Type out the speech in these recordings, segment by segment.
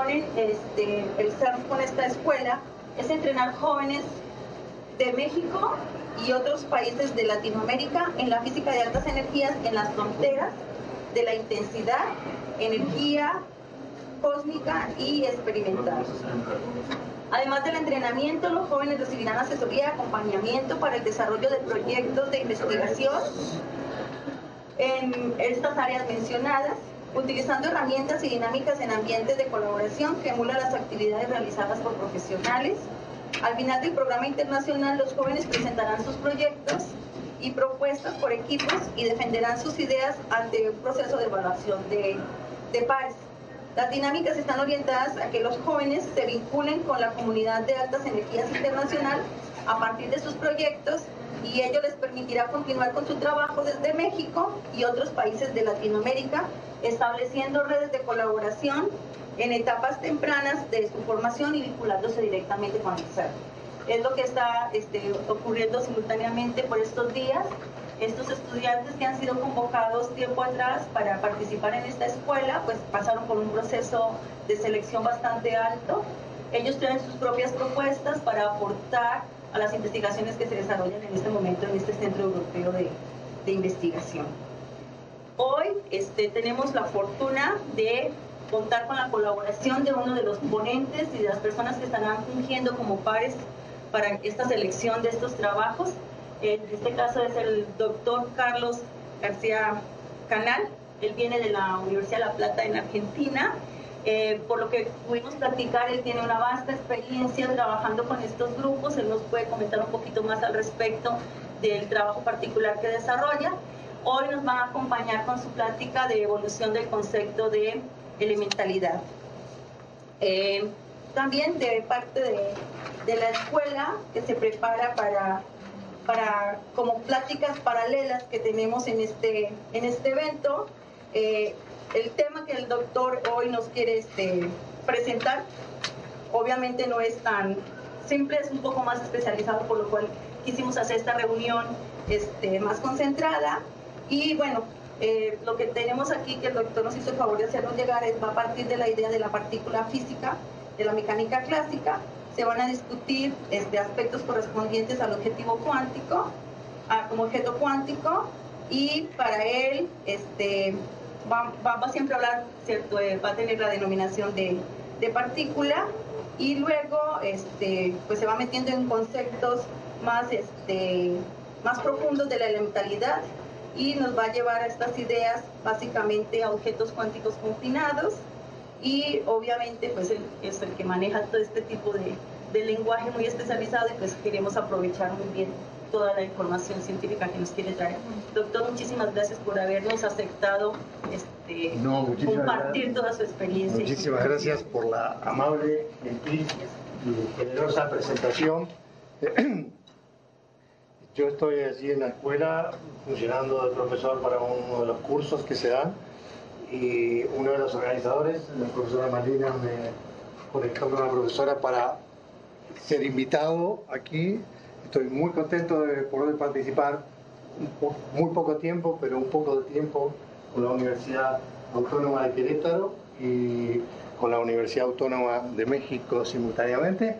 proponen el CERF con esta escuela es entrenar jóvenes de México y otros países de Latinoamérica en la física de altas energías en las fronteras de la intensidad, energía cósmica y experimental. Además del entrenamiento, los jóvenes recibirán asesoría y acompañamiento para el desarrollo de proyectos de investigación en estas áreas mencionadas, utilizando herramientas y dinámicas en ambientes de colaboración que emulan las actividades realizadas por profesionales. Al final del programa internacional, los jóvenes presentarán sus proyectos y propuestas por equipos y defenderán sus ideas ante un proceso de evaluación de pares. Las dinámicas están orientadas a que los jóvenes se vinculen con la comunidad de altas energías internacional a partir de sus proyectos, y ello les permitirá continuar con su trabajo desde México y otros países de Latinoamérica, estableciendo redes de colaboración en etapas tempranas de su formación y vinculándose directamente con el CERF. Es lo que está ocurriendo simultáneamente por estos días. Estos estudiantes que han sido convocados tiempo atrás para participar en esta escuela, pues pasaron por un proceso de selección bastante alto. Ellos tienen sus propias propuestas para aportar a las investigaciones que se desarrollan en este momento en este Centro Europeo de Investigación. Hoy tenemos la fortuna de contar con la colaboración de uno de los ponentes y de las personas que estarán fungiendo como pares para esta selección de estos trabajos. En este caso es el doctor Carlos García Canal. Él viene de la Universidad de La Plata en Argentina. Por lo que pudimos platicar, él tiene una vasta experiencia trabajando con estos grupos. Él nos puede comentar un poquito más al respecto del trabajo particular que desarrolla. Hoy nos van a acompañar con su plática de evolución del concepto de elementalidad. También de parte de la escuela, que se prepara para como pláticas paralelas que tenemos en este evento. El tema que el doctor hoy nos quiere presentar obviamente no es tan simple, es un poco más especializado, por lo cual quisimos hacer esta reunión más concentrada. Y bueno, lo que tenemos aquí, que el doctor nos hizo el favor de hacernos llegar, va a partir de la idea de la partícula física, de la mecánica clásica. Se van a discutir aspectos correspondientes al objetivo cuántico, como objeto cuántico, y para él va siempre a hablar, ¿cierto? Va a tener la denominación de partícula, y luego pues se va metiendo en conceptos más profundos de la elementalidad, y nos va a llevar a estas ideas básicamente a objetos cuánticos confinados. Y obviamente pues él es el que maneja todo este tipo de lenguaje muy especializado, y pues queremos aprovechar muy bien toda la información científica que nos quiere traer. Doctor, muchísimas gracias por habernos aceptado compartir toda su experiencia. Muchísimas gracias por la amable, gentil y generosa presentación. Yo estoy allí en la escuela funcionando de profesor para uno de los cursos que se dan, y uno de los organizadores, la profesora Malina, me conectó con la profesora para ser invitado aquí. Estoy muy contento de poder participar, muy poco tiempo, pero un poco de tiempo, con la Universidad Autónoma de Querétaro y con la Universidad Autónoma de México simultáneamente.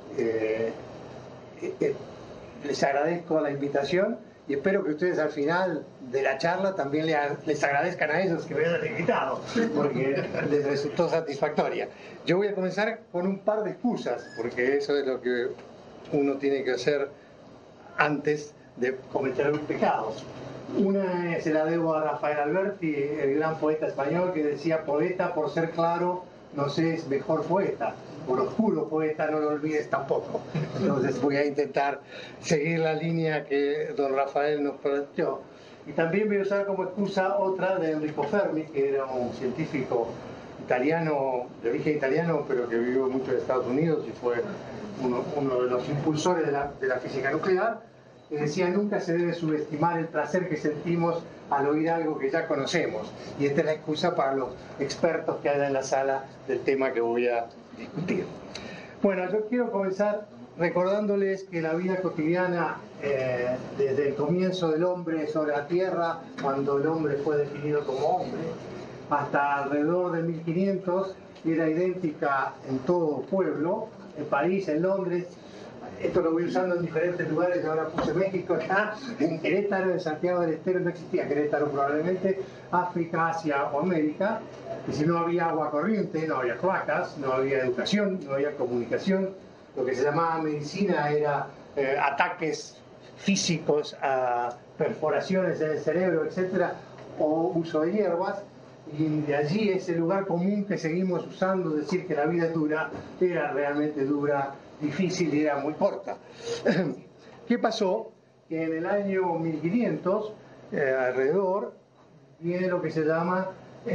Les agradezco la invitación y espero que ustedes al final de la charla también les agradezcan a ellos que me hayan invitado, porque les resultó satisfactoria. Yo voy a comenzar con un par de excusas, porque eso es lo que uno tiene que hacer antes de cometer un pecado. Una se la debo a Rafael Alberti, el gran poeta español, que decía: poeta por ser claro no se es mejor poeta, por oscuro poeta no lo olvides tampoco. Entonces voy a intentar seguir la línea que don Rafael nos planteó. Y también voy a usar como excusa otra de Enrico Fermi, que era un científico italiano, de origen italiano, pero que vivió mucho en Estados Unidos y fue uno de los impulsores de la física nuclear, que decía: nunca se debe subestimar el placer que sentimos al oír algo que ya conocemos. Y esta es la excusa para los expertos que hay en la sala del tema que voy a discutir. Bueno, yo quiero comenzar recordándoles que la vida cotidiana, desde el comienzo del hombre sobre la Tierra, cuando el hombre fue definido como hombre, hasta alrededor de 1500, era idéntica en todo pueblo, en París, en Londres. Esto lo voy usando en diferentes lugares, ahora puse México acá, en Querétaro, en Santiago del Estero no existía Querétaro probablemente, África, Asia o América, y si no había agua corriente, no había cloacas, no había educación, no había comunicación, lo que se llamaba medicina era ataques físicos a perforaciones en el cerebro, etcétera, o uso de hierbas, y de allí ese lugar común que seguimos usando, decir que la vida es dura, era realmente dura, difícil y era muy corta. ¿Qué pasó? Que en el año 1500, alrededor, viene lo que se llama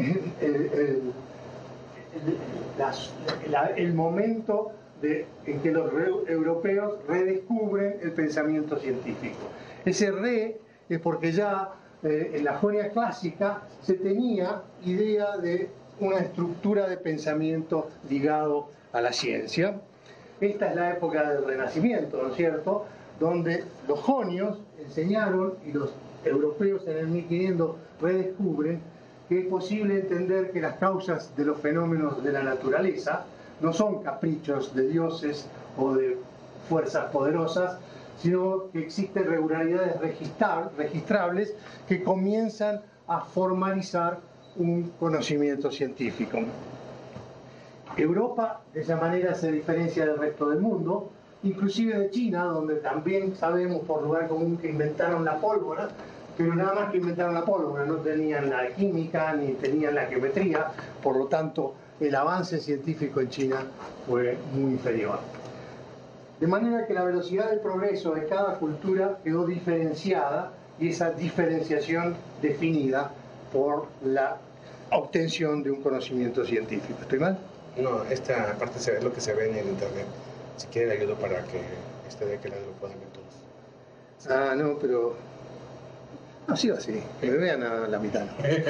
el momento en que los europeos redescubren el pensamiento científico. Ese es porque ya en la Jonia clásica se tenía idea de una estructura de pensamiento ligado a la ciencia. Esta es la época del Renacimiento, ¿no es cierto?, donde los jonios enseñaron y los europeos en el 1500 redescubren que es posible entender que las causas de los fenómenos de la naturaleza no son caprichos de dioses o de fuerzas poderosas, sino que existen regularidades registrables que comienzan a formalizar un conocimiento científico. Europa de esa manera se diferencia del resto del mundo, inclusive de China, donde también sabemos por lugar común que inventaron la pólvora, pero nada más que inventaron la pólvora, no tenían la química ni tenían la geometría, por lo tanto el avance científico en China fue muy inferior. De manera que la velocidad del progreso de cada cultura quedó diferenciada y esa diferenciación definida por la obtención de un conocimiento científico. ¿Estoy mal? No, esta parte es lo que se ve en el internet. Si quiere le ayudo para que de aquel lado lo puedan ver todos. Sí. Ah, no, pero ha sido así, que me vean a la mitad.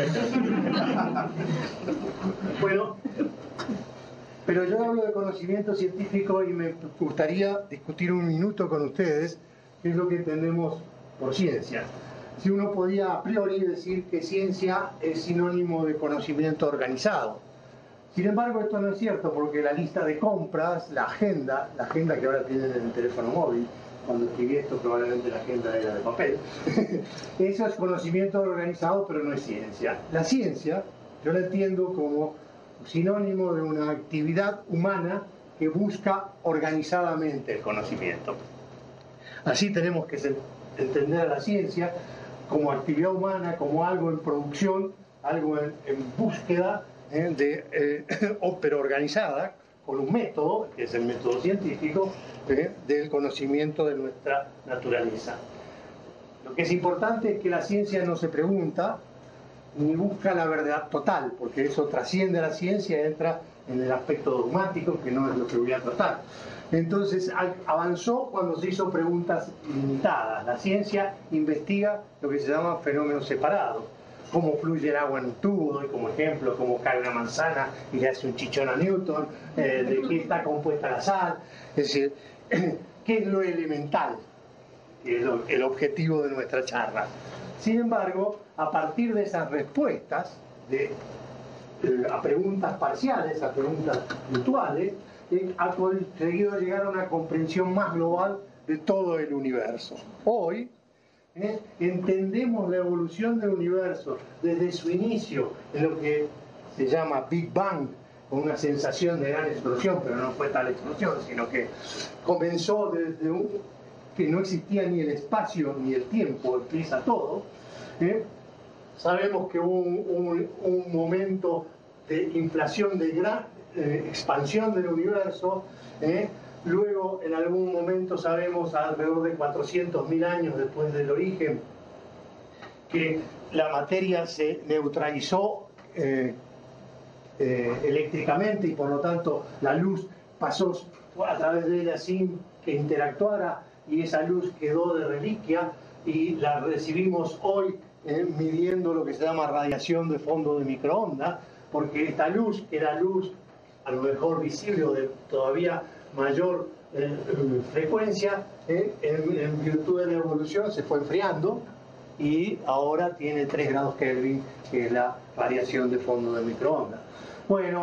Bueno, pero yo hablo de conocimiento científico y me gustaría discutir un minuto con ustedes qué es lo que entendemos por ciencia. Si uno podía a priori decir que ciencia es sinónimo de conocimiento organizado. Sin embargo, esto no es cierto porque la lista de compras, la agenda que ahora tienen en el teléfono móvil, cuando escribí esto probablemente la agenda era de papel, eso es conocimiento organizado, pero no es ciencia. La ciencia yo la entiendo como sinónimo de una actividad humana que busca organizadamente el conocimiento. Así tenemos que entender a la ciencia como actividad humana, como algo en producción, algo en búsqueda, pero organizada, con un método, que es el método científico, del conocimiento de nuestra naturaleza. Lo que es importante es que la ciencia no se pregunta ni busca la verdad total, porque eso trasciende a la ciencia y entra en el aspecto dogmático, que no es lo que voy a tratar. Entonces avanzó cuando se hizo preguntas limitadas. La ciencia investiga lo que se llama fenómenos separados, cómo fluye el agua en un tubo, doy como ejemplo, cómo cae una manzana y le hace un chichón a Newton, de qué está compuesta la sal, es decir, qué es lo elemental, que es el objetivo de nuestra charla. Sin embargo, a partir de esas respuestas a preguntas parciales, a preguntas puntuales, ha conseguido llegar a una comprensión más global de todo el universo. Hoy, entendemos la evolución del universo desde su inicio en lo que se llama Big Bang, con una sensación de gran explosión, pero no fue tal explosión, sino que comenzó desde que no existía ni el espacio ni el tiempo, empieza todo. Sabemos que hubo un momento de inflación, de gran expansión del universo. Luego, en algún momento, sabemos, alrededor de 400.000 años después del origen, que la materia se neutralizó eléctricamente y por lo tanto la luz pasó a través de ella sin que interactuara y esa luz quedó de reliquia y la recibimos hoy midiendo lo que se llama radiación de fondo de microondas, porque esta luz, que era luz a lo mejor visible o de todavía mayor frecuencia, en virtud de la evolución se fue enfriando y ahora tiene 3 grados Kelvin, que es la radiación de fondo de microondas. Bueno,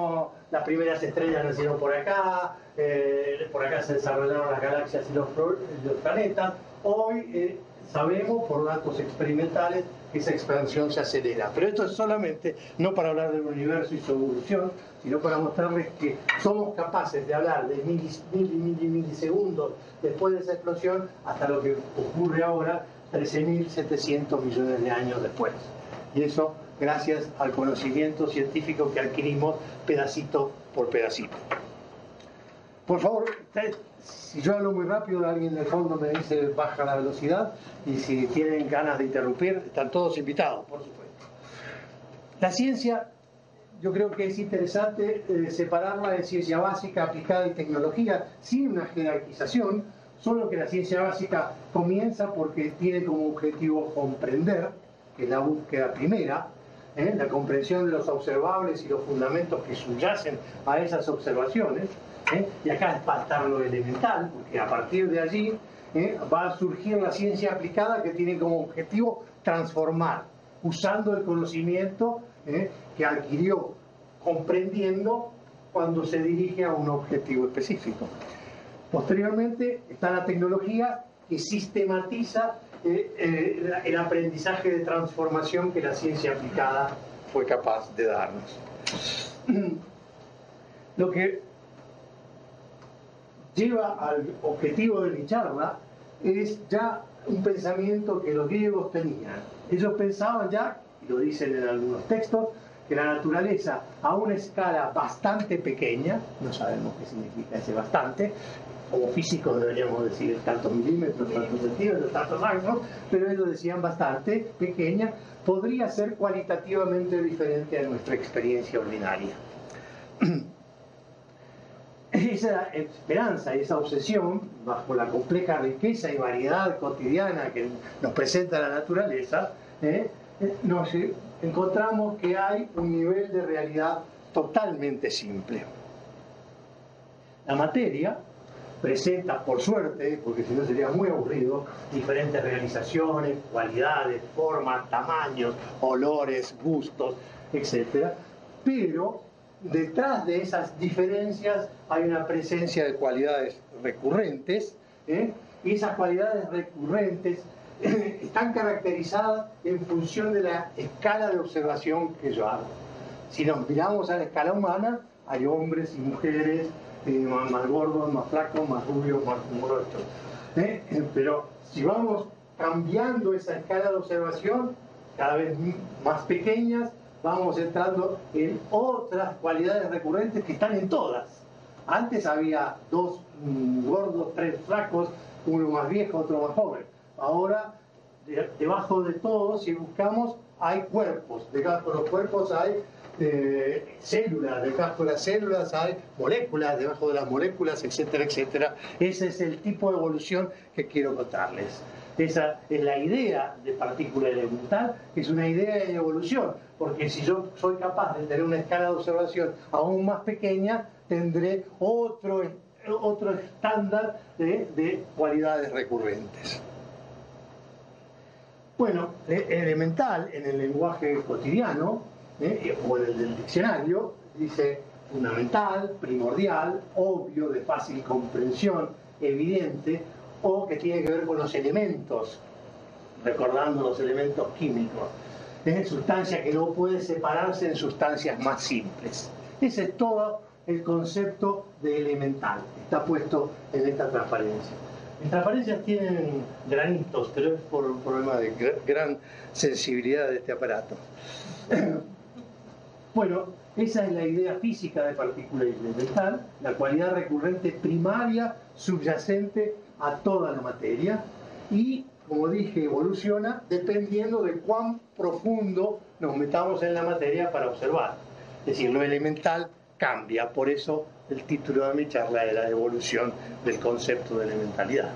las primeras estrellas nacieron por acá se desarrollaron las galaxias y los planetas. Hoy sabemos por datos experimentales que esa expansión se acelera. Pero esto es solamente, no para hablar del universo y su evolución, sino para mostrarles que somos capaces de hablar de milisegundos después de esa explosión hasta lo que ocurre ahora, 13.700 millones de años después. Y eso gracias al conocimiento científico que adquirimos pedacito por pedacito. Por favor, si yo hablo muy rápido, alguien del fondo me dice baja la velocidad, y si tienen ganas de interrumpir, están todos invitados, por supuesto. La ciencia, yo creo que es interesante separarla de ciencia básica, aplicada y tecnología, sin una jerarquización, solo que la ciencia básica comienza porque tiene como objetivo comprender, que es la búsqueda primera, la comprensión de los observables y los fundamentos que subyacen a esas observaciones. Y acá va a estar lo elemental, porque a partir de allí va a surgir la ciencia aplicada que tiene como objetivo transformar, usando el conocimiento que adquirió comprendiendo cuando se dirige a un objetivo específico. Posteriormente está la tecnología que sistematiza el aprendizaje de transformación que la ciencia aplicada fue capaz de darnos. Lo que lleva al objetivo de mi charla es ya un pensamiento que los griegos tenían. Ellos pensaban ya, y lo dicen en algunos textos, que la naturaleza a una escala bastante pequeña, no sabemos qué significa ese bastante, como físicos deberíamos decir tantos milímetros, tantos centímetros, tantos años, pero ellos decían bastante pequeña, podría ser cualitativamente diferente a nuestra experiencia ordinaria. Esa esperanza, esa obsesión, bajo la compleja riqueza y variedad cotidiana que nos presenta la naturaleza, nos encontramos que hay un nivel de realidad totalmente simple. La materia presenta, por suerte, porque si no sería muy aburrido, diferentes realizaciones, cualidades, formas, tamaños, olores, gustos, etc. Pero detrás de esas diferencias hay una presencia de cualidades recurrentes, y esas cualidades recurrentes están caracterizadas en función de la escala de observación que yo hago. Si nos miramos a la escala humana, hay hombres y mujeres, más gordos, más flacos, más rubios, más gruesos. Pero si vamos cambiando esa escala de observación, cada vez más pequeñas, vamos entrando en otras cualidades recurrentes que están en todas. Antes había 2 gordos, 3 flacos, uno más viejo, otro más joven. Ahora, debajo de todos, si buscamos, hay cuerpos. Debajo de los cuerpos hay células, debajo de las células hay moléculas, debajo de las moléculas, etcétera, etcétera. Ese es el tipo de evolución que quiero contarles. Esa es la idea de partícula elemental, que es una idea de evolución, porque si yo soy capaz de tener una escala de observación aún más pequeña, tendré otro estándar de cualidades recurrentes. Bueno, elemental en el lenguaje cotidiano, o en el del diccionario, dice fundamental, primordial, obvio, de fácil comprensión, evidente, o que tiene que ver con los elementos, recordando los elementos químicos. Sustancia que no puede separarse en sustancias más simples. Ese es todo el concepto de elemental. Está puesto en esta transparencia. Las transparencias tienen granitos, pero es por un problema de gran sensibilidad de este aparato. Bueno, esa es la idea física de partícula elemental, la cualidad recurrente primaria subyacente a toda la materia, y, como dije, evoluciona dependiendo de cuán profundo nos metamos en la materia para observar. Es decir, lo elemental cambia, por eso el título de mi charla era Evolución del concepto de elementalidad.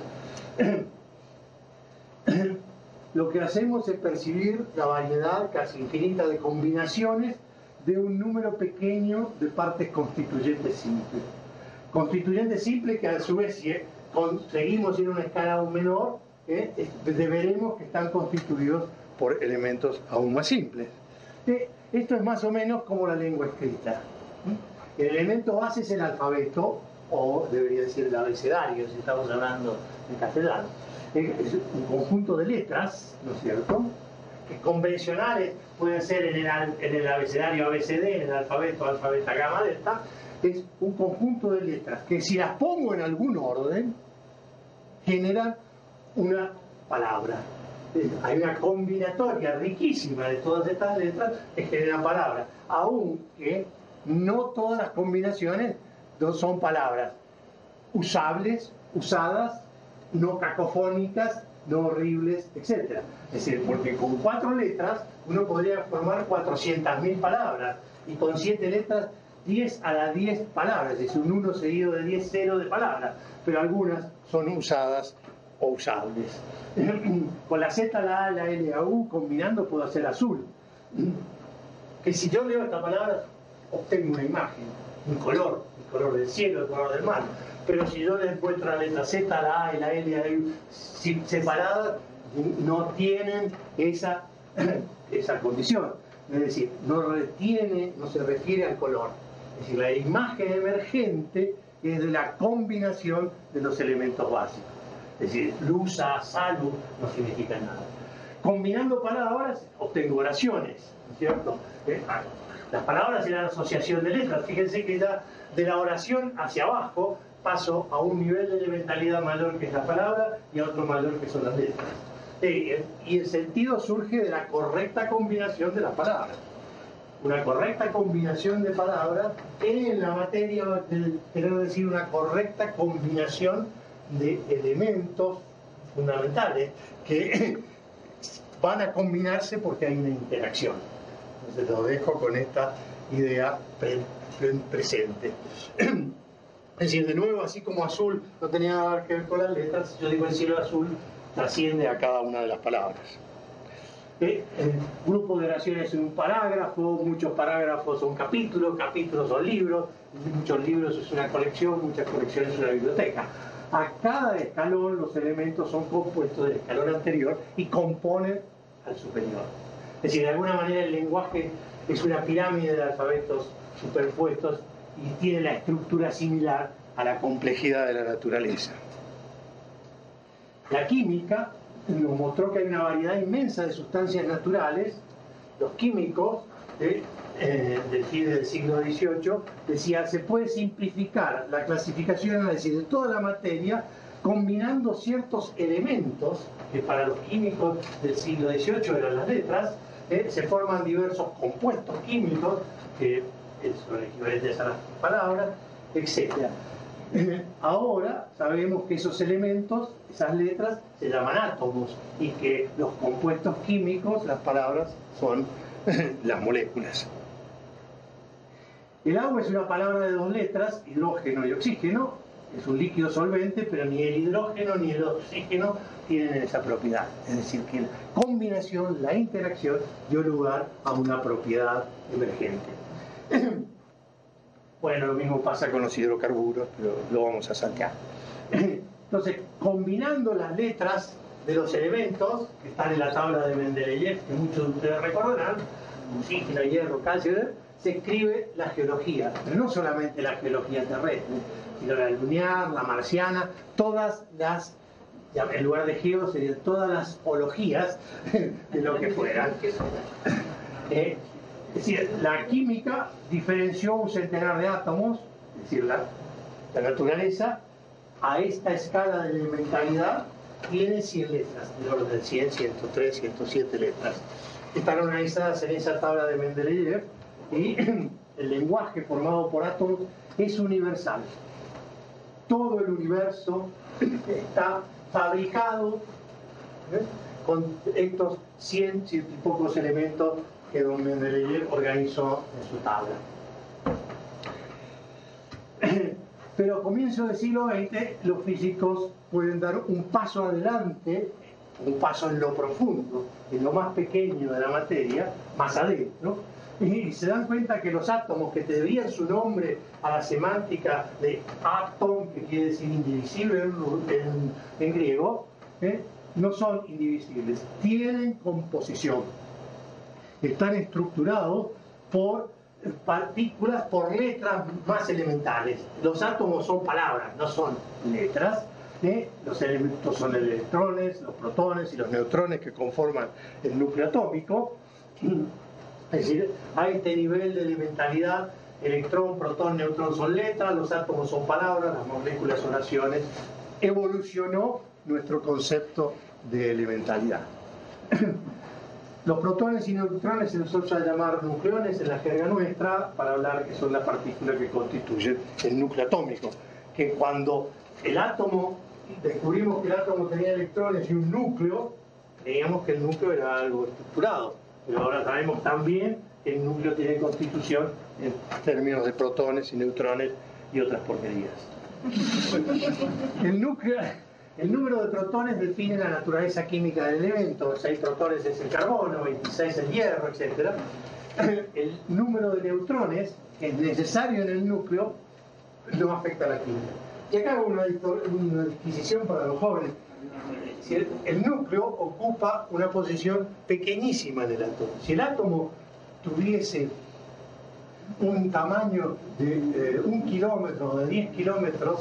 Lo que hacemos es percibir la variedad casi infinita de combinaciones de un número pequeño de partes constituyentes simples. Constituyentes simples que a su vez, si conseguimos en una escala aún menor, veremos que están constituidos por elementos aún más simples. Esto es más o menos como la lengua escrita. El elemento base es el alfabeto, o debería decir el abecedario, si estamos hablando en castellano. Es un conjunto de letras, ¿no es cierto?, que convencionales pueden ser en el abecedario ABCD, en el alfabeto alfabeta gamma delta. Es un conjunto de letras que, si las pongo en algún orden, generan una palabra. Hay una combinatoria riquísima de todas estas letras que generan palabras, aunque no todas las combinaciones son palabras usables, usadas, no cacofónicas, no horribles, etc. Es decir, porque con 4 letras uno podría formar 400.000 palabras, y con 7 letras 10 a la 10 palabras, es decir, un 1 seguido de 10 cero de palabras, pero algunas son usadas o usables. Con la Z, la A, la L, la U, combinando puedo hacer azul. Que si yo leo esta palabra, obtengo una imagen, un color, el color del cielo, el color del mar. Pero si yo le encuentro la letra Z, la A y la L, la U separadas, no tienen esa condición. Es decir, no se refiere al color. Es decir, la imagen emergente es de la combinación de los elementos básicos. Es decir, lusa, salud, no significan nada. Combinando palabras, obtengo oraciones, ¿no es cierto? Las palabras es la asociación de letras. Fíjense que ya de la oración hacia abajo paso a un nivel de elementalidad mayor, que es la palabra, y a otro mayor, que son las letras. Y el sentido surge de la correcta combinación de las palabras. Una correcta combinación de palabras en la materia, quiero decir, una correcta combinación de elementos fundamentales que van a combinarse porque hay una interacción. Entonces lo dejo con esta idea presente. Es decir, de nuevo, así como azul no tenía nada que ver con las letras, yo digo el cielo azul trasciende a cada una de las palabras. El grupo de oraciones es un parágrafo, muchos parágrafos son capítulos, capítulos son libros, muchos libros es una colección, muchas colecciones es una biblioteca. A cada escalón los elementos son compuestos del escalón anterior y componen al superior. Es decir, de alguna manera el lenguaje es una pirámide de alfabetos superpuestos y tiene la estructura similar a la complejidad de la naturaleza. La química nos mostró que hay una variedad inmensa de sustancias naturales. Los químicos del fin del siglo XVIII decían, se puede simplificar la clasificación, análisis de toda la materia combinando ciertos elementos que para los químicos del siglo XVIII eran las letras. Se forman diversos compuestos químicos que son equivalentes a las palabras, etc. Ahora sabemos que esos elementos, esas letras, se llaman átomos, y que los compuestos químicos, las palabras, son las moléculas. El agua es una palabra de 2 letras, hidrógeno y oxígeno. Es un líquido solvente, pero ni el hidrógeno ni el oxígeno tienen esa propiedad. Es decir, que la combinación, la interacción, dio lugar a una propiedad emergente. Bueno, lo mismo pasa con los hidrocarburos, pero lo vamos a saltear. Entonces, combinando las letras de los elementos que están en la tabla de Mendeleev, que muchos de ustedes recordarán, oxígeno, hierro, calcio, se escribe la geología, pero no solamente la geología terrestre, sino la lunar, la marciana, todas las, en lugar de geo serían todas las ologías de lo que fueran. Es decir, la química diferenció un centenar de átomos, es decir, la naturaleza a esta escala de elementalidad tiene 100 letras, del orden de 100, 103, 107 letras. Están organizadas en esa tabla de Mendeleev, y el lenguaje formado por átomos es universal. Todo el universo está fabricado con estos 100 y pocos elementos que don Mendeleev organizó en su tabla. Pero a comienzos del siglo XX los físicos pueden dar un paso adelante, un paso en lo profundo, en lo más pequeño de la materia, más adentro, y se dan cuenta que los átomos que te debían su nombre a la semántica de átom, que quiere decir indivisible en griego, no son indivisibles, tienen composición, están estructurados por partículas por letras más elementales. Los átomos son palabras, no son letras. Los elementos son electrones, los protones y los neutrones que conforman el núcleo atómico. Es decir, a este nivel de elementalidad, electrón, protón, neutrón son letras, los átomos son palabras, las moléculas son acciones. Evolucionó nuestro concepto de elementalidad. Los protones y neutrones se los usa llamar nucleones en la jerga nuestra para hablar que son las partículas que constituyen el núcleo atómico. Que cuando el átomo, descubrimos que el átomo tenía electrones y un núcleo, creíamos que el núcleo era algo estructurado. Pero ahora sabemos también que el núcleo tiene constitución en términos de protones y neutrones y otras porquerías. El número de protones define la naturaleza química del elemento. 6 protones es el carbono, 26 el hierro, etc. El número de neutrones, que es necesario en el núcleo, no afecta a la química. Y acá hago una disquisición para los jóvenes. El núcleo ocupa una posición pequeñísima en el átomo. Si el átomo tuviese un tamaño de 1 kilómetro o de 10 kilómetros,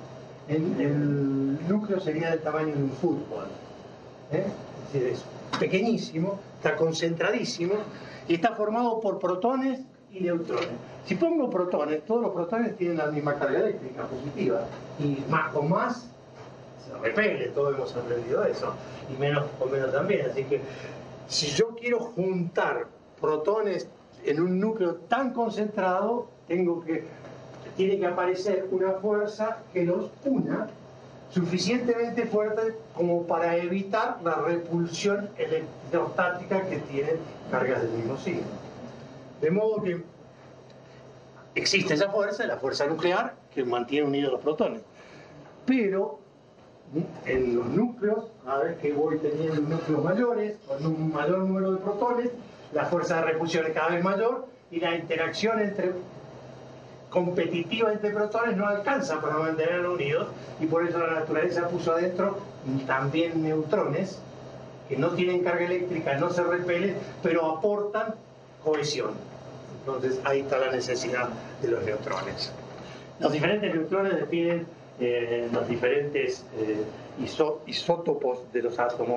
el núcleo sería del tamaño de un fútbol. Es decir, es pequeñísimo, está concentradísimo y está formado por protones y neutrones. Si pongo protones, todos los protones tienen la misma carga eléctrica positiva y más con más se repele, todos hemos aprendido eso, y menos con menos también. Así que si yo quiero juntar protones en un núcleo tan concentrado, tiene que aparecer una fuerza que los una suficientemente fuerte como para evitar la repulsión electrostática que tienen cargas del mismo signo. De modo que existe esa fuerza, la fuerza nuclear, que mantiene unidos los protones. Pero en los núcleos, cada vez que voy teniendo núcleos mayores, con un mayor número de protones, la fuerza de repulsión es cada vez mayor y la interacción competitiva entre protones no alcanza para mantenerlos unidos, y por eso la naturaleza puso adentro también neutrones que no tienen carga eléctrica, no se repelen, pero aportan cohesión. Entonces ahí está la necesidad de los neutrones. Los diferentes neutrones definen los diferentes isótopos de los átomos.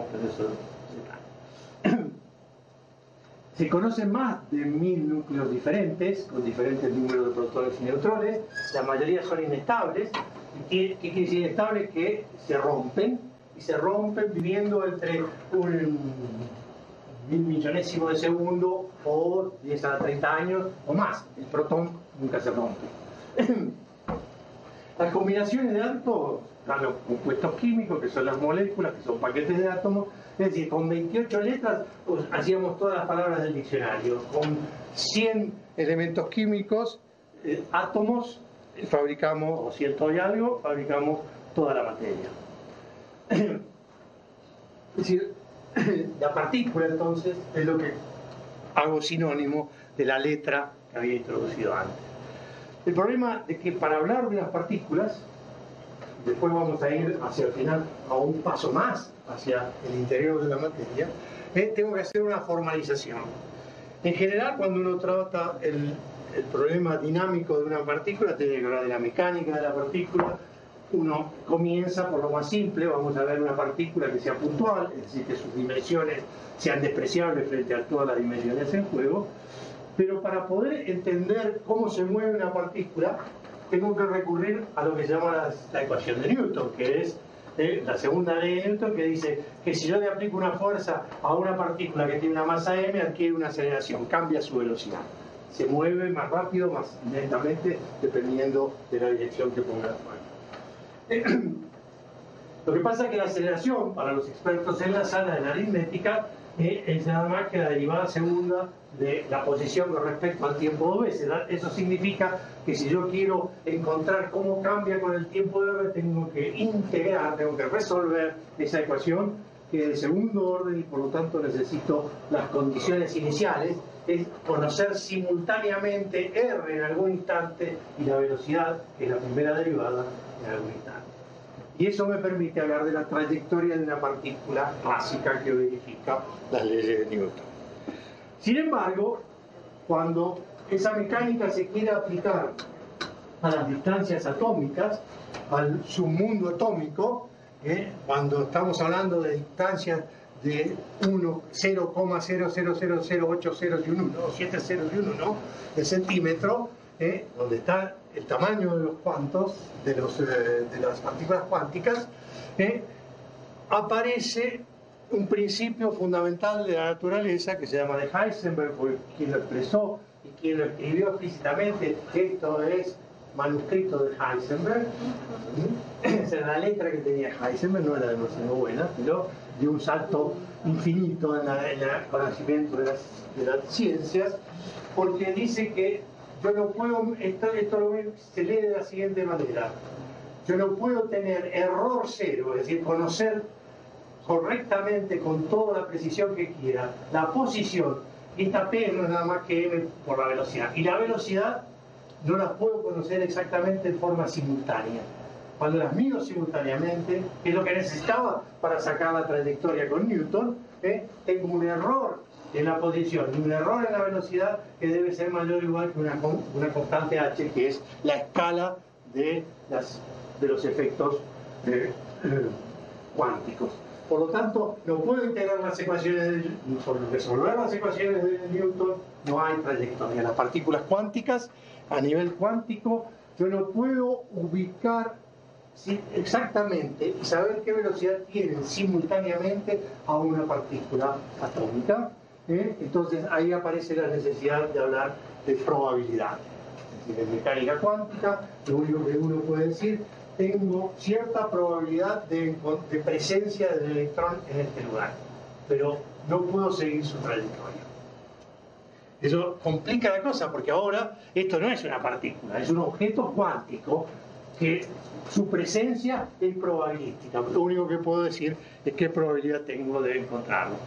Se conocen más de 1000 núcleos diferentes, con diferentes números de protones y neutrones. La mayoría son inestables. ¿Qué quiere decir inestable? Que se rompen, y se rompen viviendo entre un 1000 millonésimo de segundo o 10 a 30 años o más. El protón nunca se rompe. Las combinaciones de átomos, los compuestos químicos, que son las moléculas, que son paquetes de átomos. Es decir, con 28 letras hacíamos todas las palabras del diccionario. Con 100 elementos químicos, átomos, fabricamos, o 100 y algo, fabricamos toda la materia. Es decir, la partícula entonces es lo que hago sinónimo de la letra que había introducido antes. El problema es que para hablar de las partículas, después vamos a ir hacia el final a un paso más hacia el interior de la materia, tengo que hacer una formalización. En general, cuando uno trata el problema dinámico de una partícula, tiene que hablar de la mecánica de la partícula. Uno comienza por lo más simple, vamos a ver una partícula que sea puntual, es decir, que sus dimensiones sean despreciables frente a todas las dimensiones en juego. Pero para poder entender cómo se mueve una partícula, tengo que recurrir a lo que se llama la ecuación de Newton, que es la segunda ley de Newton, que dice que si yo le aplico una fuerza a una partícula que tiene una masa m, adquiere una aceleración, cambia su velocidad. Se mueve más rápido, más lentamente, dependiendo de la dirección que ponga la fuerza. Lo que pasa es que la aceleración, para los expertos en la sala de la aritmética, es nada más que la derivada segunda de la posición con respecto al tiempo 2 veces. Eso significa que si yo quiero encontrar cómo cambia con el tiempo de r, tengo que integrar, tengo que resolver esa ecuación, que es de segundo orden, y por lo tanto necesito las condiciones iniciales, es conocer simultáneamente r en algún instante y la velocidad, que es la primera derivada, en algún instante. Y eso me permite hablar de la trayectoria de una partícula básica que verifica las leyes de Newton. Sin embargo, cuando esa mecánica se quiere aplicar a las distancias atómicas, al submundo atómico, cuando estamos hablando de distancias de 0,00008 y un 1, 7 ceros y 1, ¿no? De centímetro, donde está el tamaño de los cuantos, de las partículas cuánticas, aparece un principio fundamental de la naturaleza que se llama de Heisenberg, porque quien lo expresó y quien lo escribió explícitamente, esto es manuscrito de Heisenberg. Esa era la letra que tenía Heisenberg, no era demasiado buena, pero dio un salto infinito en el conocimiento de las ciencias, porque dice que yo no puedo, se lee de la siguiente manera: yo no puedo tener error cero, es decir, conocer correctamente con toda la precisión que quiera la posición. Esta P no es nada más que M por la velocidad, y la velocidad no las puedo conocer exactamente en forma simultánea. Cuando las mido simultáneamente, que es lo que necesitaba para sacar la trayectoria con Newton, tengo un error en la posición y un error en la velocidad que debe ser mayor o igual que una constante h, que es la escala de los efectos cuánticos. Por lo tanto, no puedo integrar las ecuaciones, resolver las ecuaciones de Newton, no hay trayectoria. Las partículas cuánticas, a nivel cuántico, yo no puedo ubicar exactamente y saber qué velocidad tienen simultáneamente a una partícula atómica. Entonces ahí aparece la necesidad de hablar de probabilidad. Es decir, en mecánica cuántica, lo único que uno puede decir: tengo cierta probabilidad de presencia del electrón en este lugar, pero no puedo seguir su trayectoria. Eso complica la cosa, porque ahora esto no es una partícula, es un objeto cuántico que su presencia es probabilística. Lo único que puedo decir es qué probabilidad tengo de encontrarlo.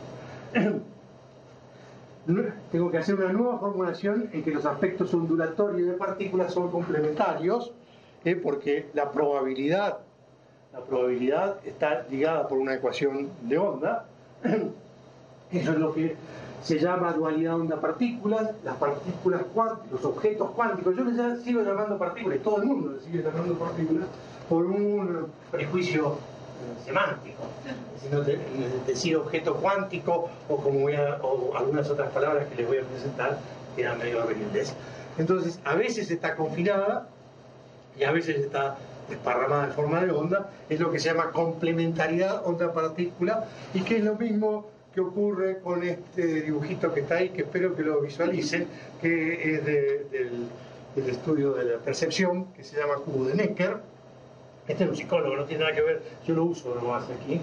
Tengo que hacer una nueva formulación en que los aspectos ondulatorios de partículas son complementarios, porque la probabilidad está ligada por una ecuación de onda. Eso es lo que se llama dualidad onda-partículas. Las partículas cuánticas, los objetos cuánticos, yo les sigo llamando partículas, todo el mundo les sigue llamando partículas por un prejuicio semántico. Si no decir objeto cuántico, o como o algunas otras palabras que les voy a presentar, quedan medio rebeldes. Entonces, a veces está confinada y a veces está desparramada en forma de onda. Es lo que se llama complementariedad onda-partícula, y que es lo mismo que ocurre con este dibujito que está ahí, que espero que lo visualicen, que es del estudio de la percepción, que se llama cubo de Necker. Este es un psicólogo, no tiene nada que ver, yo lo uso nomás aquí.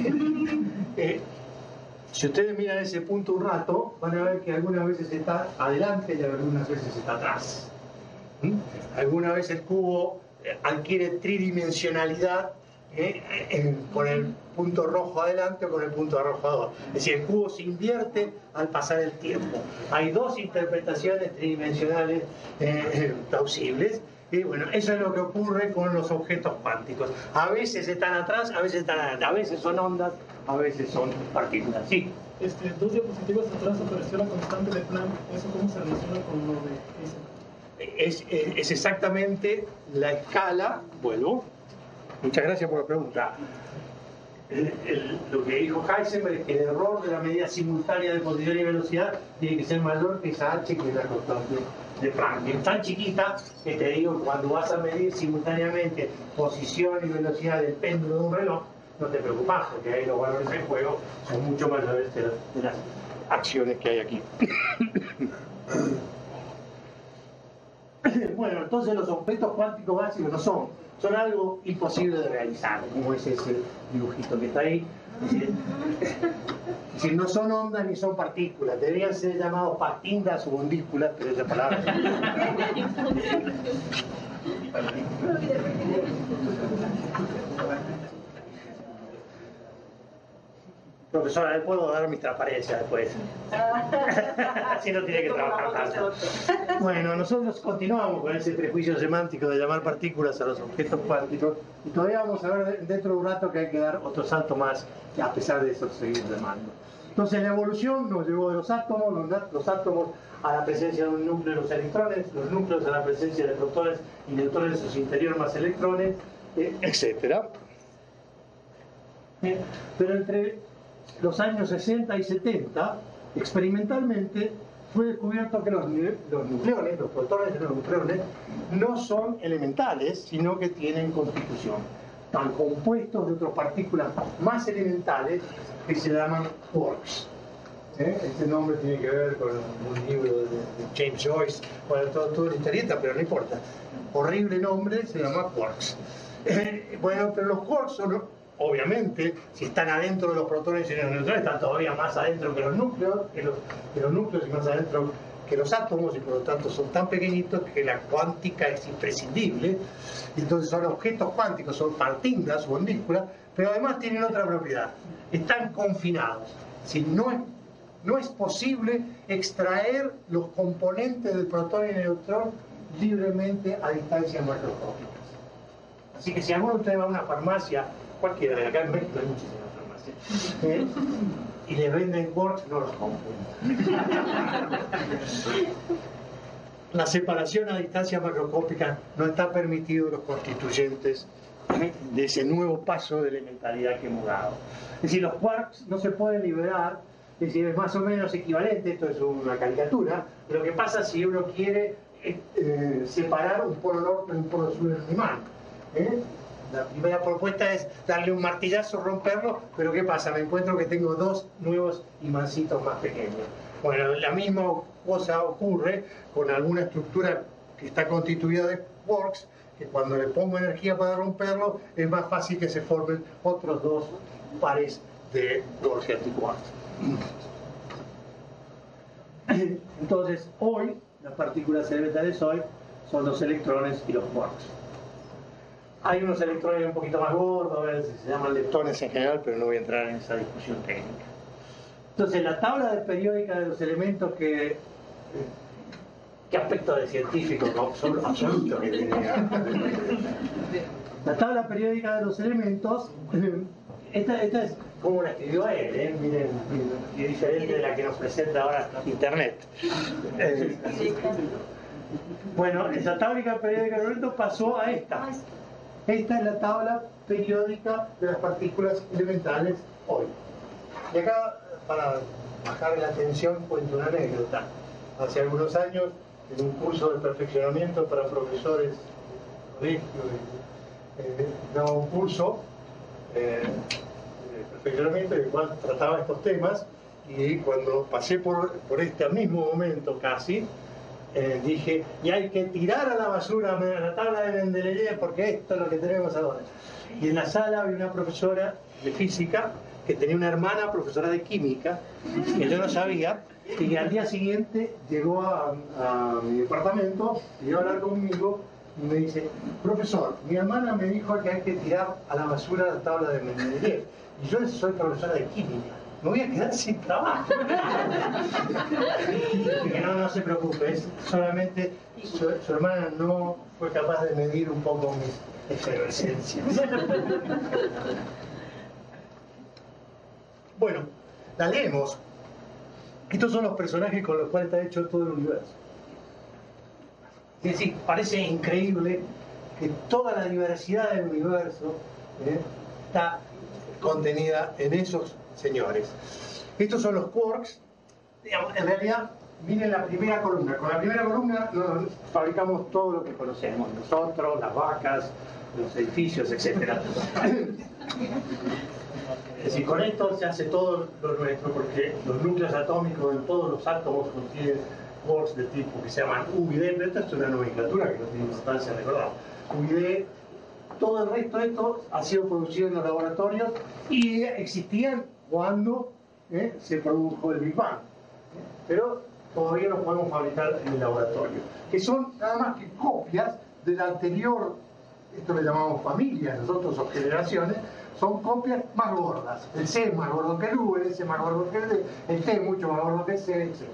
Si ustedes miran ese punto un rato, van a ver que algunas veces está adelante y algunas veces está atrás. Alguna vez el cubo adquiere tridimensionalidad con el punto rojo adelante o con el punto rojo atrás. Es decir, el cubo se invierte al pasar el tiempo. Hay dos interpretaciones tridimensionales plausibles. Y bueno, eso es lo que ocurre con los objetos cuánticos. A veces están atrás, a veces están adelante. A veces son ondas, a veces son partículas. Sí. Dos diapositivas atrás apareció la constante de Planck. ¿Eso cómo se relaciona con lo de Heisenberg? Es exactamente la escala. Vuelvo. Muchas gracias por la pregunta. Lo que dijo Heisenberg es que el error de la medida simultánea de posición y velocidad tiene que ser mayor que esa h, que es la constante de Planck. Es tan chiquita que te digo que cuando vas a medir simultáneamente posición y velocidad del péndulo de un reloj, no te preocupas, porque ahí los valores en juego son mucho mayores de las acciones que hay aquí. Bueno, entonces los objetos cuánticos básicos no son algo imposible de realizar, como es ese dibujito que está ahí. Es decir, no son ondas ni son partículas, deberían ser llamados patindas o bondículas, pero esa palabra. Profesora, ¿le puedo dar mis transparencias después? Así no tiene que trabajar tanto. Bueno, nosotros continuamos con ese prejuicio semántico de llamar partículas a los objetos cuánticos, y todavía vamos a ver dentro de un rato que hay que dar otro salto más, a pesar de eso seguir llamando. Entonces la evolución nos llevó de los átomos a la presencia de un núcleo de los electrones, los núcleos a la presencia de protones y neutrones en su interior más electrones, etc. Pero entre los años 60 y 70, experimentalmente, fue descubierto que los nucleones, los protones y los neutrones, no son elementales, sino que tienen constitución. Están compuestos de otras partículas más elementales que se llaman quarks. Este nombre tiene que ver con un libro de James Joyce, bueno, toda la historieta, pero no importa. Horrible nombre, se llama quarks. Bueno, pero los quarks son, obviamente, si están adentro de los protones y los neutrones, están todavía más adentro que los núcleos, y más adentro que los átomos, y por lo tanto son tan pequeñitos que la cuántica es imprescindible. Entonces son objetos cuánticos, son partículas, son moléculas, pero además tienen otra propiedad: están confinados. Si no es posible extraer los componentes del protón y el neutrón libremente a distancias macroscópicas. Así que si alguno de ustedes va a una farmacia, cualquiera de acá en México hay muchísimas farmacias, y les venden quarks, no los compren. La separación a distancia macroscópica no está permitido los constituyentes de ese nuevo paso de elementalidad que hemos dado. Es decir, los quarks no se pueden liberar, es decir, es más o menos equivalente, esto es una caricatura, de lo que pasa si uno quiere separar un polo norte de un polo sur en un imán. La primera propuesta es darle un martillazo, romperlo, pero ¿qué pasa? Me encuentro que tengo dos nuevos imancitos más pequeños. Bueno, la misma cosa ocurre con alguna estructura que está constituida de quarks, que cuando le pongo energía para romperlo, es más fácil que se formen otros dos pares de Gorgias y quarks. Entonces, hoy, las partículas elementales hoy son los electrones y los quarks. Hay unos electrones un poquito más gordos, a veces se llaman leptones en general, pero no voy a entrar en esa discusión técnica. Entonces, la tabla periódica de los elementos ¿qué aspecto de científico absoluto que tiene? La tabla periódica de los elementos, esta es como la escribió él, miren, y es diferente de la que nos presenta ahora Internet. Bueno, esa tabla periódica de los elementos pasó a esta. Esta es la tabla periódica de las partículas elementales hoy. Y acá, para bajar la atención, cuento una anécdota. Hace algunos años, en un curso de perfeccionamiento para profesores de colegio, daba un curso de perfeccionamiento en el cual trataba estos temas, y cuando pasé por este mismo momento casi, dije, y hay que tirar a la basura la tabla de Mendeleev porque esto es lo que tenemos ahora. Y en la sala había una profesora de física que tenía una hermana profesora de química, que yo no sabía, y que al día siguiente llegó a mi departamento y iba a hablar conmigo y me dice, profesor, mi hermana me dijo que hay que tirar a la basura la tabla de Mendeleev, y yo soy profesora de química, me voy a quedar sin trabajo. Y que no se preocupe, solamente su hermana no fue capaz de medir un poco mis efervescencias. Bueno, la leemos. Estos son los personajes con los cuales está hecho todo el universo. Es decir, parece increíble que toda la diversidad del universo está contenida en esos señores. Estos son los quarks. Digamos, en realidad, miren la primera columna. Con la primera columna fabricamos todo lo que conocemos. Nosotros, las vacas, los edificios, etc. Es decir, con esto se hace todo lo nuestro, porque los núcleos atómicos en todos los átomos contienen quarks de tipo que se llaman UV, pero esta es una nomenclatura que no tiene importancia recordar. UV, todo el resto de esto ha sido producido en los laboratorios y existían cuando se produjo el Big Bang. Pero todavía no podemos fabricar en el laboratorio. Que son nada más que copias del anterior, esto le llamamos familias, nosotros o generaciones, son copias más gordas. El C es más gordo que el U, el S es más gordo que el D, el T es mucho más gordo que el C, etc.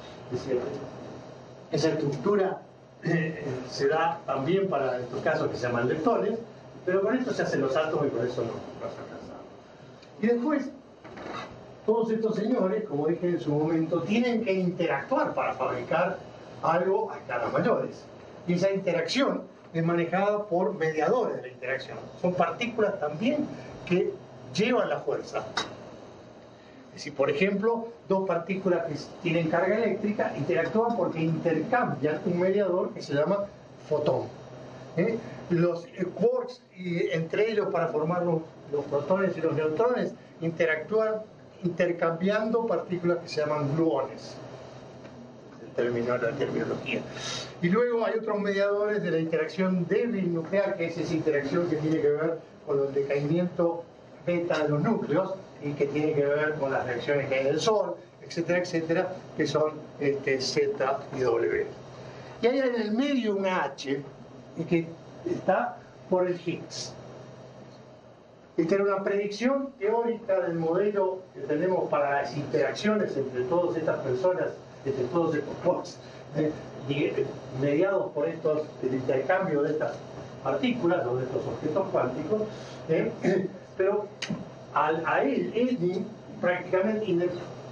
Esa estructura se da también para estos casos que se llaman leptones, pero con esto se hacen los átomos y por eso no nos alcanzamos. Y después, todos estos señores, como dije en su momento, tienen que interactuar para fabricar algo a escalas mayores. Y esa interacción es manejada por mediadores de la interacción. Son partículas también que llevan la fuerza. Es decir, por ejemplo, dos partículas que tienen carga eléctrica interactúan porque intercambian un mediador que se llama fotón. Los quarks, y entre ellos para formar los protones y los neutrones, interactúan intercambiando partículas que se llaman gluones. La terminología. Y luego hay otros mediadores de la interacción débil nuclear, que es esa interacción que tiene que ver con el decaimiento beta de los núcleos y que tiene que ver con las reacciones que hay en el Sol, etcétera, etcétera, que son Z y W. Y hay en el medio una H, y que está por el Higgs. Esta era una predicción teórica del modelo que tenemos para las interacciones entre todas estas personas, entre todos estos quarks, mediados por el intercambio de estas partículas o de estos objetos cuánticos, pero a él prácticamente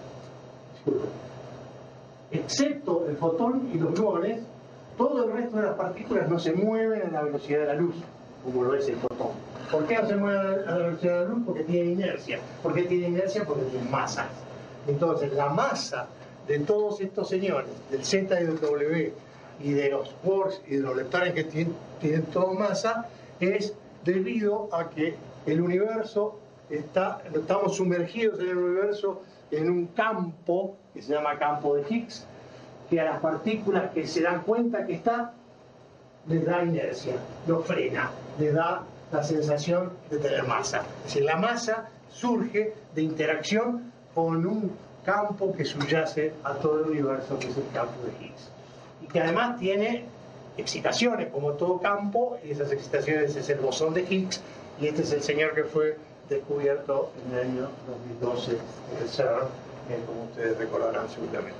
excepto el fotón y los gluones, todo el resto de las partículas no se mueven a la velocidad de la luz, como lo es el fotón. ¿Por qué no se mueven a la velocidad de la luz? Porque tiene inercia. ¿Por qué tiene inercia? Porque tiene masa. Entonces, la masa de todos estos señores, del Z y del W, y de los quarks y de los leptones que tienen toda masa, es debido a que el universo estamos sumergidos en el universo en un campo que se llama campo de Higgs, que a las partículas que se dan cuenta que está, les da inercia, lo frena, les da la sensación de tener masa. Es decir, la masa surge de interacción con un campo que subyace a todo el universo, que es el campo de Higgs. Y que además tiene excitaciones, como todo campo, y esas excitaciones es el bosón de Higgs, y este es el señor que fue descubierto en el año 2012 en el CERN, como ustedes recordarán seguramente.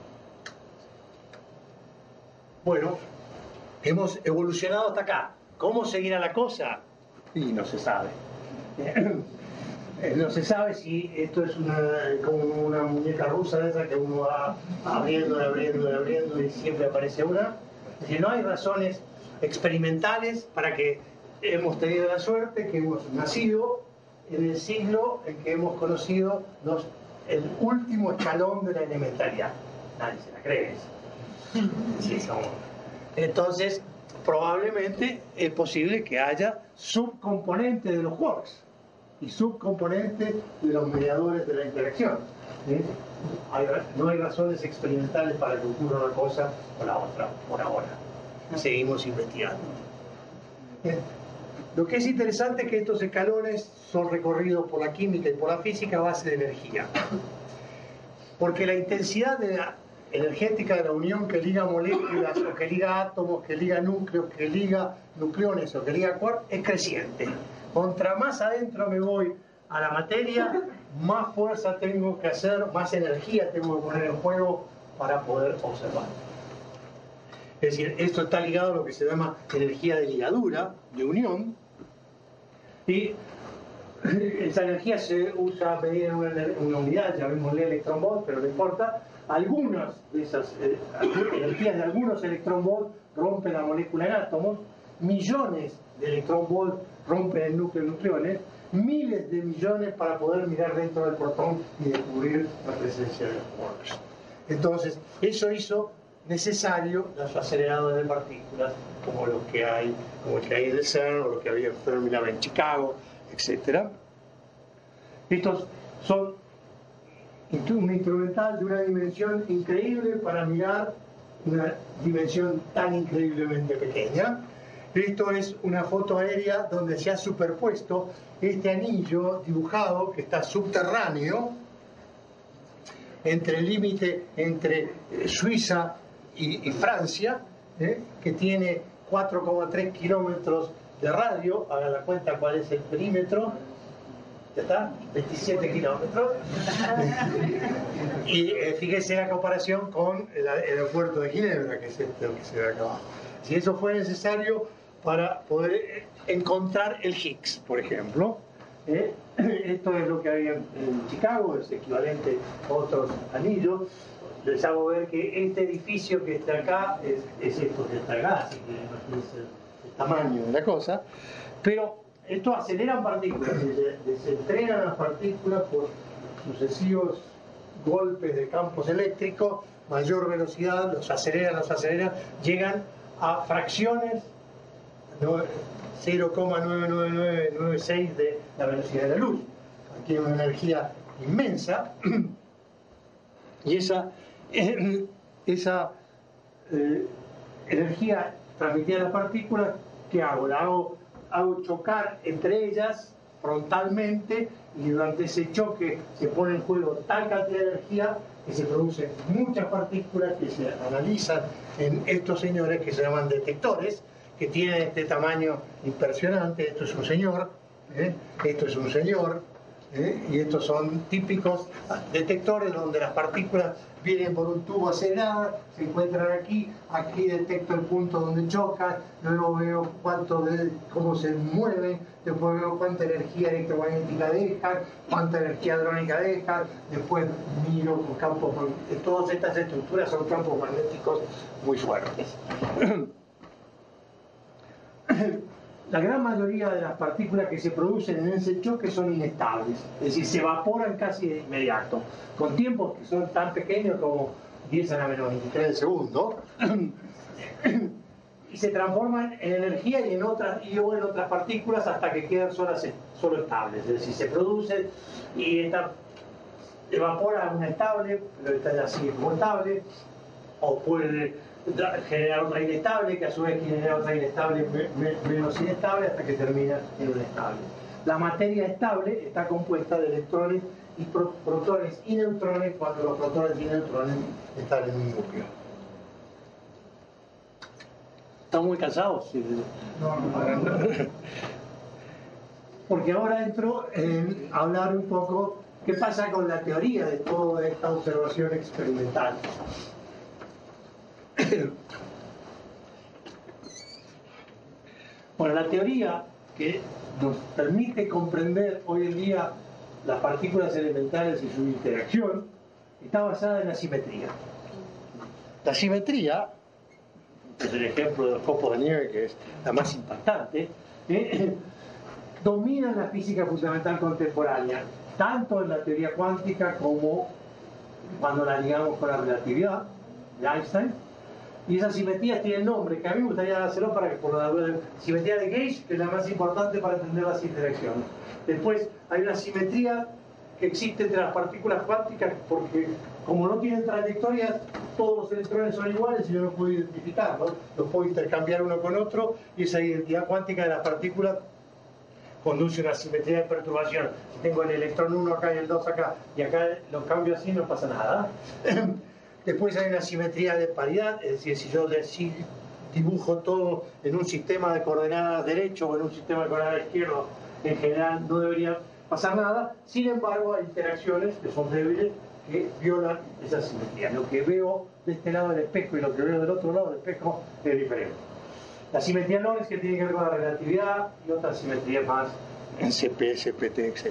Bueno, hemos evolucionado hasta acá. ¿Cómo seguirá la cosa? Y no se sabe. No se sabe si esto es como una muñeca rusa de esa que uno va abriendo y siempre aparece una. Es decir, no hay razones experimentales para que hemos tenido la suerte que hemos nacido en el siglo en que hemos conocido el último escalón de la elementaridad. Nadie se la cree eso. Sí, entonces, probablemente es posible que haya subcomponentes de los quarks y subcomponentes de los mediadores de la interacción. No hay razones experimentales para que ocurra una cosa o la otra por ahora. Seguimos investigando. Lo que es interesante es que estos escalones son recorridos por la química y por la física a base de energía. Porque la intensidad energética de la unión que liga moléculas, o que liga átomos, que liga núcleos, que liga nucleones o que liga quarks es creciente. Contra más adentro me voy a la materia, más fuerza tengo que hacer, más energía tengo que poner en juego para poder observar. Es decir, esto está ligado a lo que se llama energía de ligadura, de unión, y esa energía se usa medida en una unidad, llamémosle electronvolt, pero no importa. Algunas de esas energías de algunos electronvolts rompen la molécula en átomos, millones de electronvolts rompen el núcleo de nucleones, miles de millones para poder mirar dentro del protón y descubrir la presencia de los quarks. Entonces, eso hizo necesario los aceleradores de partículas como los que hay, como el que hay en el CERN o los que había en Fermilab en Chicago, etc. Estos son un instrumental de una dimensión increíble para mirar una dimensión tan increíblemente pequeña. Esto es una foto aérea donde se ha superpuesto este anillo dibujado que está subterráneo entre el límite entre Suiza y Francia, que tiene 4,3 kilómetros de radio. Hagan la cuenta cuál es el perímetro. ¿Ya está? 27 kilómetros. Y fíjese la comparación con el aeropuerto de Ginebra, que es este que se ve acá abajo. Si eso fue necesario para poder encontrar el Higgs, por ejemplo, Esto es lo que había en Chicago, es equivalente a otros anillos. Les hago ver que este edificio que está acá es esto que está acá, así que imagínense el tamaño de la cosa. Pero esto acelera partículas, se entrenan las partículas por sucesivos golpes de campos eléctricos, mayor velocidad, los aceleran, llegan a fracciones 0,99996 de la velocidad de la luz. Aquí hay una energía inmensa y esa energía transmitida a las partículas, ¿qué hago? La hago chocar entre ellas frontalmente, y durante ese choque se pone en juego tal cantidad de energía que se producen muchas partículas que se analizan en estos señores que se llaman detectores, que tienen este tamaño impresionante. Esto es un señor, esto es un señor, y estos son típicos detectores donde las partículas vienen por un tubo acelerado, se encuentran aquí detecto el punto donde chocan, luego veo cómo se mueven, después veo cuánta energía electromagnética dejan, cuánta energía adrónica dejan, después miro con campos, todas estas estructuras son campos magnéticos muy fuertes. La gran mayoría de las partículas que se producen en ese choque son inestables, es decir, se evaporan casi de inmediato, con tiempos que son tan pequeños como 10 a la menos 23 de segundo, y se transforman en energía y en otras partículas hasta que quedan solo estables, es decir, se producen y esta evapora una estable, pero esta ya sigue como estable, o puede generar otra inestable, que a su vez genera otra inestable menos inestable hasta que termina en una estable. La materia estable está compuesta de electrones y protones y neutrones, cuando los protones y neutrones están en un núcleo. ¿Están muy cansados? Sí. No. Porque ahora entro en hablar un poco qué pasa con la teoría de toda esta observación experimental. Bueno, la teoría que nos permite comprender hoy en día las partículas elementales y su interacción está basada en la simetría. La simetría, es el ejemplo de los copos de nieve, que es la más impactante, domina la física fundamental contemporánea, tanto en la teoría cuántica como cuando la ligamos con la relatividad de Einstein. Y esas simetrías tienen nombre, que a mí me gustaría dárselo para que, por la simetría de Gauge, que es la más importante para entender las interacciones. Después hay una simetría que existe entre las partículas cuánticas, porque como no tienen trayectorias, todos los electrones son iguales y yo no puedo identificarlos, los puedo intercambiar uno con otro, y esa identidad cuántica de las partículas conduce a una simetría de perturbación. Si tengo el electrón 1 acá y el 2 acá, y acá los cambio así, no pasa nada. Después hay una simetría de paridad, es decir, si yo dibujo todo en un sistema de coordenadas derecho o en un sistema de coordenadas izquierdo, en general no debería pasar nada. Sin embargo, hay interacciones que son débiles que violan esa simetría. Lo que veo de este lado del espejo y lo que veo del otro lado del espejo es diferente. La simetría Lorentz, que tiene que ver con la relatividad, y otras simetrías más en CP, CPT, etc.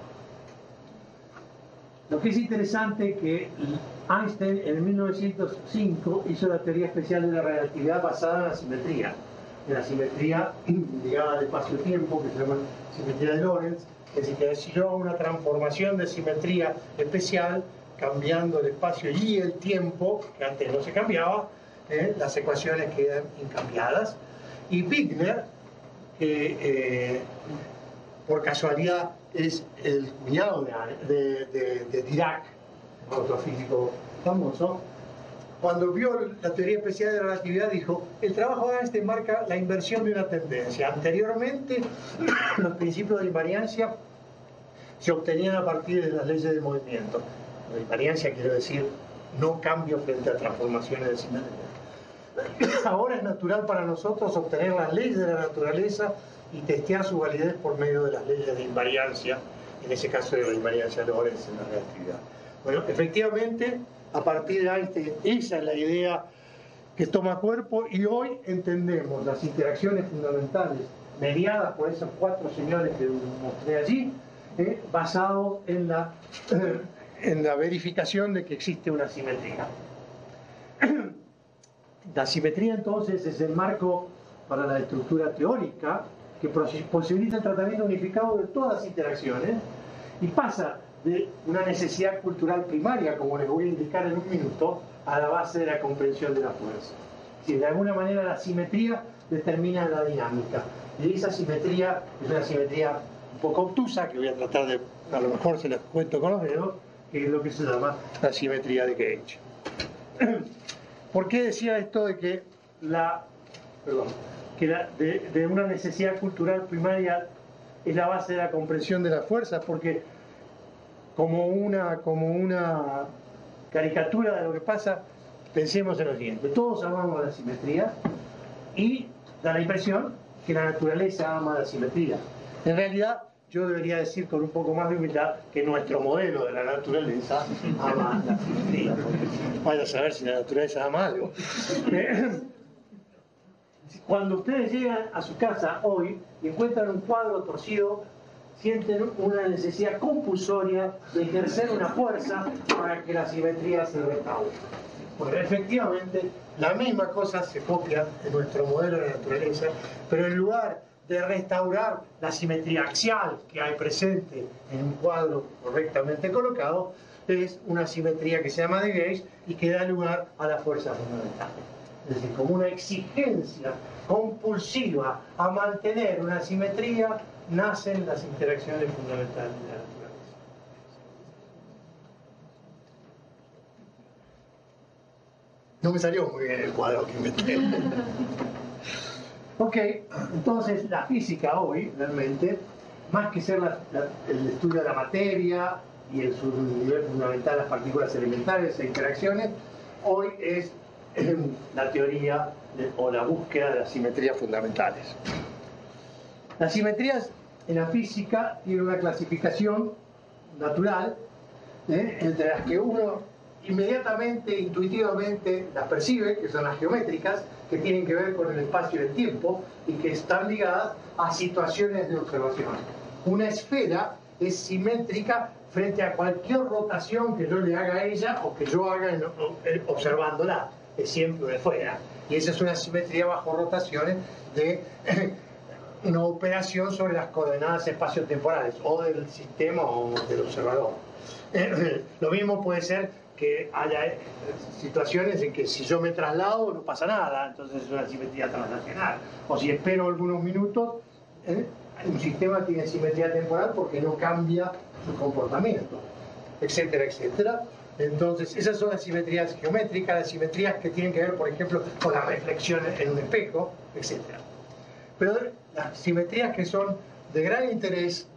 Lo que es interesante es que Einstein en 1905 hizo la teoría especial de la relatividad basada en la simetría ligada al espacio-tiempo, que se llama simetría de Lorentz. Es decir, que si yo hago una transformación de simetría especial, cambiando el espacio y el tiempo, que antes no se cambiaba, las ecuaciones quedan incambiadas. Y Wigner, que por casualidad es el cuñado de Dirac, otro físico famoso, cuando vio la teoría especial de la relatividad dijo: el trabajo de Einstein marca la inversión de una tendencia. Anteriormente los principios de invariancia se obtenían a partir de las leyes del movimiento. La invariancia quiere decir no cambio frente a transformaciones de simetría. Ahora es natural para nosotros obtener las leyes de la naturaleza y testear su validez por medio de las leyes de invariancia, en ese caso de la invariancia de Lorentz en la relatividad. Bueno, efectivamente, a partir de Einstein, esa es la idea que toma cuerpo, y hoy entendemos las interacciones fundamentales mediadas por esos 4 señores que mostré allí basado en la verificación de que existe una simetría. La simetría entonces es el marco para la estructura teórica que posibilita el tratamiento unificado de todas las interacciones y pasa de una necesidad cultural primaria, como les voy a indicar en un minuto, a la base de la comprensión de la fuerza. Si de alguna manera la simetría determina la dinámica. Y esa simetría es una simetría un poco obtusa, que voy a tratar de, a lo mejor se las cuento con los dedos, que es lo que se llama la simetría de Gauge. ¿Por qué decía esto de que de una necesidad cultural primaria es la base de la comprensión de las fuerzas? Porque como una caricatura de lo que pasa, pensemos en lo siguiente: todos amamos la simetría y da la impresión que la naturaleza ama la simetría. En realidad, yo debería decir con un poco más de humildad que nuestro modelo de la naturaleza ama la simetría. Vaya a saber si la naturaleza ama algo. Cuando ustedes llegan a su casa hoy y encuentran un cuadro torcido, sienten una necesidad compulsoria de ejercer una fuerza para que la simetría se restaure. Bueno, efectivamente, la misma cosa se copia en nuestro modelo de la naturaleza, pero en lugar de restaurar la simetría axial que hay presente en un cuadro correctamente colocado, es una simetría que se llama de Gauge y que da lugar a la fuerza fundamental. Es decir, como una exigencia compulsiva a mantener una simetría, nacen las interacciones fundamentales de la naturaleza. No me salió muy bien el cuadro que inventé. Ok, entonces la física hoy, realmente, más que ser el estudio de la materia y en su nivel fundamental las partículas elementales e interacciones, hoy es la teoría o la búsqueda de las simetrías fundamentales. Las simetrías en la física tienen una clasificación natural, entre las que uno inmediatamente, intuitivamente las percibe, que son las geométricas, que tienen que ver con el espacio y el tiempo y que están ligadas a situaciones de observación. Una esfera es simétrica frente a cualquier rotación que yo le haga a ella o que yo haga observándola. Es siempre una esfera. Y esa es una simetría bajo rotaciones de una operación sobre las coordenadas espaciotemporales o del sistema o del observador. Lo mismo puede ser que haya situaciones en que si yo me traslado no pasa nada, entonces es una simetría translacional. O si espero algunos minutos, un sistema tiene simetría temporal porque no cambia su comportamiento, etcétera, etcétera. Entonces, esas son las simetrías geométricas, las simetrías que tienen que ver, por ejemplo, con la reflexión en un espejo, etcétera. Pero las simetrías que son de gran interés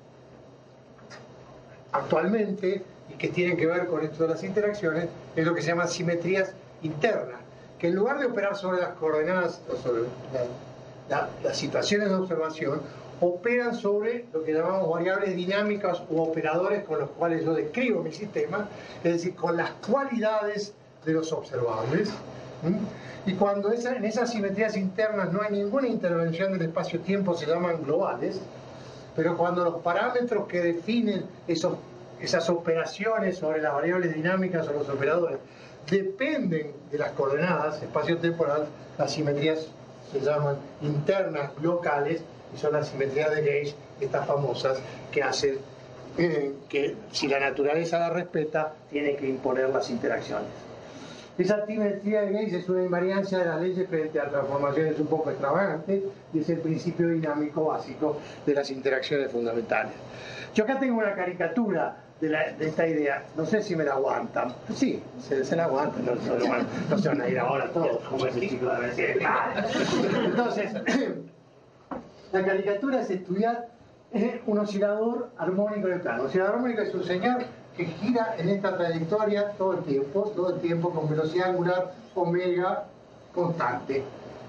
actualmente y que tienen que ver con esto de las interacciones es lo que se llama simetrías internas, que en lugar de operar sobre las coordenadas o sobre las situaciones de observación, operan sobre lo que llamamos variables dinámicas u operadores con los cuales yo describo mi sistema, es decir, con las cualidades de los observables. Y cuando en esas simetrías internas no hay ninguna intervención del espacio-tiempo, se llaman globales, pero cuando los parámetros que definen esas operaciones sobre las variables dinámicas o los operadores dependen de las coordenadas espacio-temporal, las simetrías se llaman internas locales y son las simetrías de Gauge, estas famosas, que hacen que si la naturaleza la respeta, tiene que imponer las interacciones. Esa simetría de Gauge es una invariancia de las leyes frente a transformaciones un poco extravagantes y es el principio dinámico básico de las interacciones fundamentales. Yo acá tengo una caricatura de esta idea, no sé si me la aguantan. Sí, se la aguantan, no se van a ir ahora todos como ese chico de decir. Entonces, la caricatura es estudiar un oscilador armónico de plano. Un oscilador armónico es un señor que gira en esta trayectoria todo el tiempo con velocidad angular omega constante.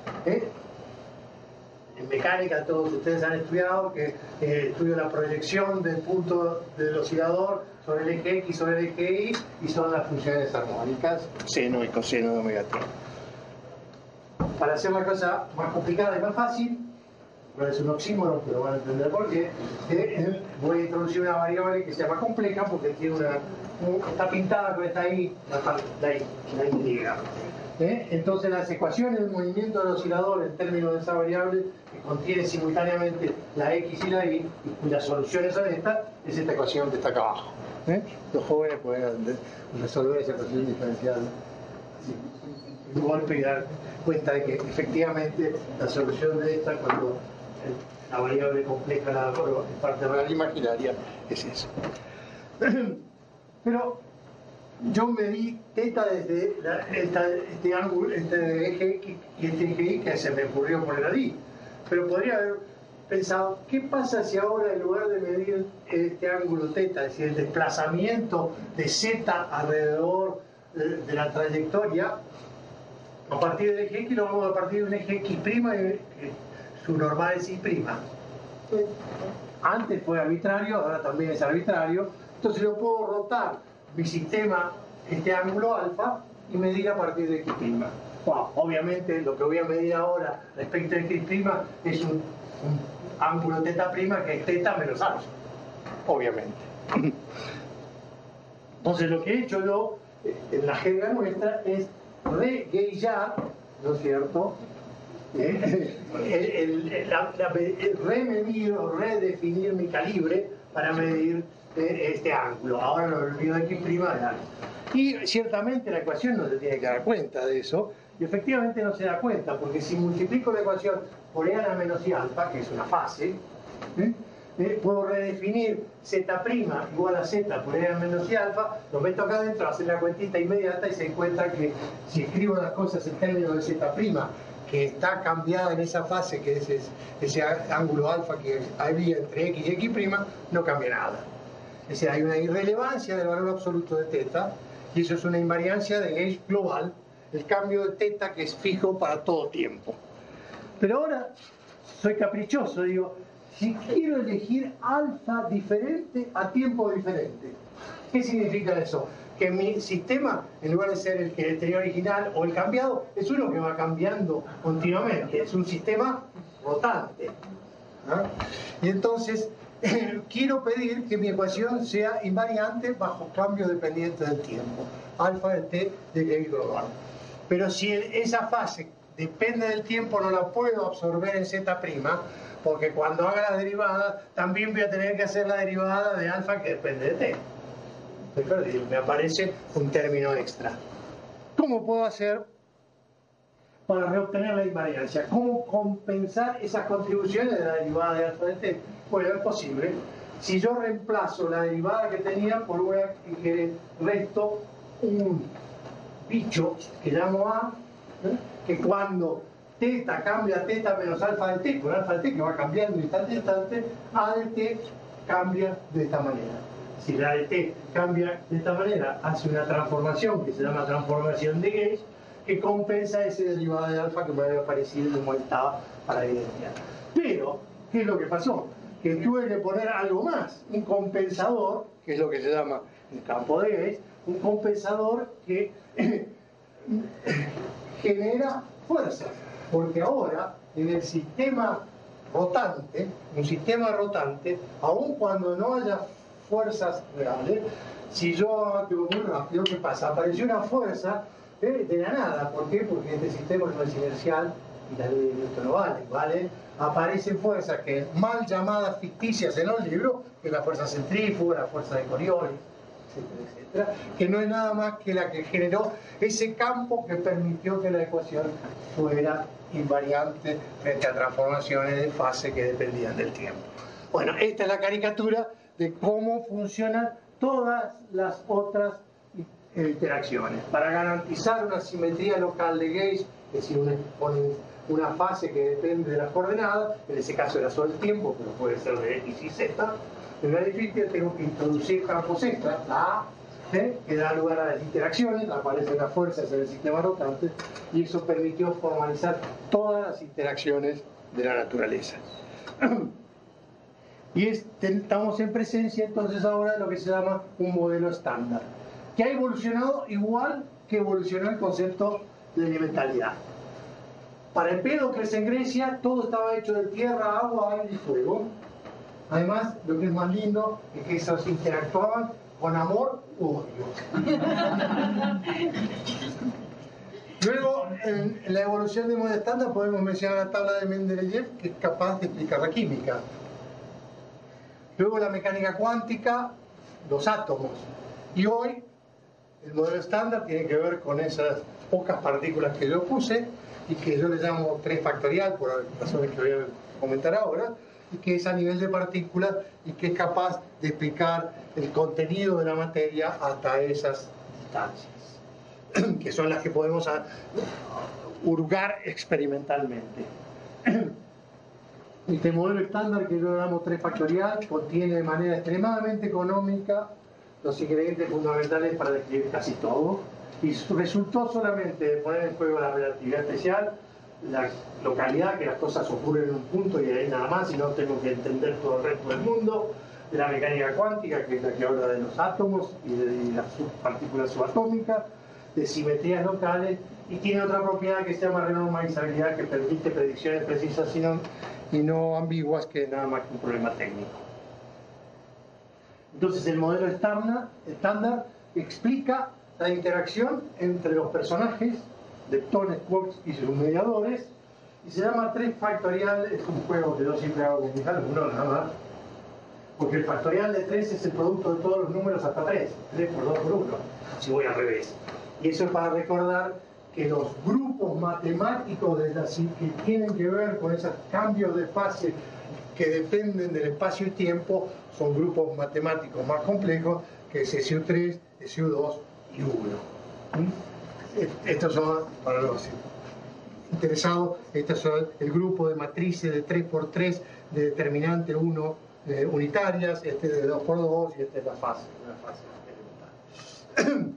En mecánica todos ustedes han estudiado que estudio la proyección del punto del oscilador sobre el eje X sobre el eje Y y son las funciones armónicas seno y coseno de omega t. Para hacer la cosa más complicada y más fácil, no es un oxímoron, pero van a entender por qué. Voy a introducir una variable que se llama compleja porque tiene está pintada con esta I, la Y. Entonces las ecuaciones del movimiento del oscilador en términos de esa variable que contiene simultáneamente la X y la Y, y cuyas soluciones son estas, es esta ecuación que está acá abajo. Los jóvenes pueden resolver esa ecuación diferencial de un golpe y dar cuenta de que efectivamente la solución de esta, cuando la variable compleja la en parte real imaginaria, es eso. Pero yo medí θ desde este ángulo, este eje X y este eje Y, que se me ocurrió poner allí. Pero podría haber pensado, ¿qué pasa si ahora en lugar de medir este ángulo θ, es decir, el desplazamiento de Z alrededor de la trayectoria, a partir del eje X lo vamos a partir de un eje X', y su normal es Y'? Antes fue arbitrario, ahora también es arbitrario, entonces yo puedo rotar mi sistema, este ángulo alfa, y medir a partir de X'. Bueno, obviamente lo que voy a medir ahora respecto a X' es un ángulo θ' que es θ menos alfa, obviamente. Entonces lo que he hecho yo en la jerga nuestra es regagear, ¿no es cierto? Remedir o redefinir mi calibre para medir este ángulo. Ahora lo olvido de X' de alfa. Y ciertamente la ecuación no se tiene que dar cuenta de eso, y efectivamente no se da cuenta, porque si multiplico la ecuación por E a la menos I alfa, que es una fase, puedo redefinir Z' igual a Z por E a la menos I alfa, lo meto acá adentro, hacer la cuentita inmediata y se encuentra que si escribo las cosas en términos de Z', que está cambiada en esa fase, que es ese ángulo alfa que había entre X y X', no cambia nada. Es decir, hay una irrelevancia del valor absoluto de θ, y eso es una invariancia de gauge global, el cambio de θ que es fijo para todo tiempo. Pero ahora soy caprichoso, digo, si quiero elegir alfa diferente a tiempo diferente, ¿qué significa eso? Que mi sistema, en lugar de ser el que tenía original o el cambiado, es uno que va cambiando continuamente, es un sistema rotante. Y entonces quiero pedir que mi ecuación sea invariante bajo cambios dependientes del tiempo, alfa de t de gauge global. Pero si esa fase depende del tiempo, no la puedo absorber en Z', porque cuando haga la derivada también voy a tener que hacer la derivada de alfa que depende de t. Estoy perdido, me aparece un término extra. ¿Cómo puedo hacer para reobtener la invariancia? ¿Cómo compensar esas contribuciones de la derivada de alfa de t? Bueno, es posible. Si yo reemplazo la derivada que tenía por una que resto un bicho que llamo A, que cuando θ cambia a θ menos alfa de t, por alfa de t que va cambiando instante a instante, A de t cambia de esta manera. Si la de t cambia de esta manera, hace una transformación que se llama transformación de gauge, que compensa esa derivada de alfa que me había aparecido como estaba para evidenciar. Pero, ¿qué es lo que pasó? Que tuve que poner algo más, un compensador, que es lo que se llama el campo de gauge, un compensador que genera fuerzas, porque ahora en el sistema rotante, un sistema rotante, aun cuando no haya fuerzas reales, si yo actúo muy rápido, ¿qué pasa? Apareció una fuerza de la nada. ¿Por qué? Porque este sistema no es inercial y la ley de Newton no vale, ¿vale? Aparecen fuerzas que mal llamadas ficticias en los libros, que es la fuerza centrífuga, la fuerza de Coriolis, etcétera, etcétera, que no es nada más que la que generó ese campo que permitió que la ecuación fuera invariante frente a transformaciones de fase que dependían del tiempo. Bueno, esta es la caricatura de cómo funcionan todas las otras interacciones. Para garantizar una simetría local de gauge, es decir, una fase que depende de las coordenadas, en ese caso era solo el tiempo, pero puede ser de X y Z, en la difícil tengo que introducir campos extras, la A, que da lugar a las interacciones, aparecen las fuerzas en el sistema rotante, y eso permitió formalizar todas las interacciones de la naturaleza. Y estamos en presencia entonces ahora de lo que se llama un modelo estándar, que ha evolucionado igual que evolucionó el concepto de elementalidad. Para Empédocles en Grecia, todo estaba hecho de tierra, agua, aire y fuego. Además, lo que es más lindo es que esos interactuaban con amor u odio. Luego, en la evolución de modo estándar podemos mencionar la tabla de Mendeleev, que es capaz de explicar la química. Luego la mecánica cuántica, los átomos. Y hoy, el modelo estándar tiene que ver con esas pocas partículas que yo puse y que yo le llamo 3 factorial, por las razones que voy a comentar ahora, y que es a nivel de partículas y que es capaz de explicar el contenido de la materia hasta esas distancias, que son las que podemos hurgar experimentalmente. Este modelo estándar, que yo llamo 3 factorial, contiene de manera extremadamente económica los ingredientes fundamentales para describir casi todo, y resultó solamente de poner en juego la relatividad especial, la localidad, que las cosas ocurren en un punto y ahí nada más, y no tengo que entender todo el resto del mundo, de la mecánica cuántica, que es la que habla de los átomos y de las partículas subatómicas, de simetrías locales, y tiene otra propiedad que se llama renormalizabilidad, que permite predicciones precisas y no ambiguas, que es nada más que un problema técnico. Entonces el modelo estándar explica la interacción entre los personajes, leptones, quarks y sus mediadores, y se llama 3 factorial. Es un juego que yo siempre hago con mis alumnos, nada más, porque el factorial de 3 es el producto de todos los números hasta 3, 3 por 2 por 1, si voy al revés. Y eso es para recordar que los grupos matemáticos que tienen que ver con esos cambios de fase que dependen del espacio y tiempo son grupos matemáticos más complejos que SU3, SU2 y 1. Estos son, para los interesados, estos son el grupo de matrices de 3×3 de determinante 1 unitarias, este de 2×2 y este es la fase elemental.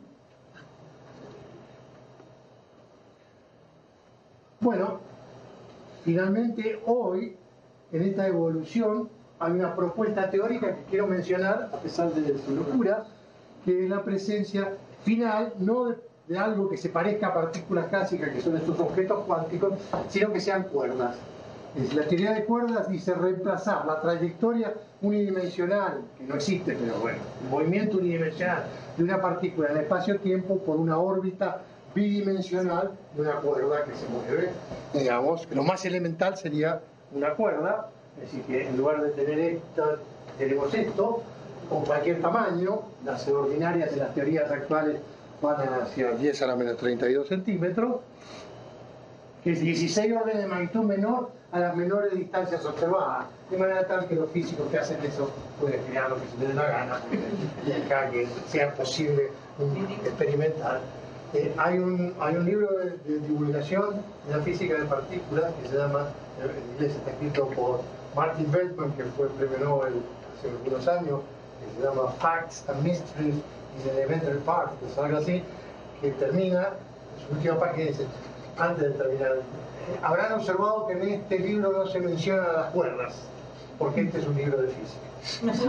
Bueno, finalmente hoy, en esta evolución, hay una propuesta teórica que quiero mencionar, a pesar de su locura, que es la presencia final, no de algo que se parezca a partículas clásicas, que son estos objetos cuánticos, sino que sean cuerdas. La teoría de cuerdas dice reemplazar la trayectoria unidimensional, que no existe, pero bueno, el movimiento unidimensional de una partícula en el espacio-tiempo por una órbita bidimensional de una cuerda que se mueve. Digamos que lo más elemental sería una cuerda, es decir, que en lugar de tener esto, tenemos esto, con cualquier tamaño. Las ordinarias de las teorías actuales van hacia 10 a la menos 32 centímetros, que es 16 órdenes de magnitud menor a las menores distancias observadas, de manera tal que los físicos que hacen eso pueden crear lo que se les dé la gana, y acá que sea posible experimentar. Hay un libro de divulgación de la física de partículas que se llama, en inglés está escrito por Martin Veltman, que fue premio Nobel hace algunos años, que se llama Facts and Mysteries in Elementary Particles, algo así, que termina, su última página dice, antes de terminar, habrán observado que en este libro no se mencionan las cuerdas, porque este es un libro de física.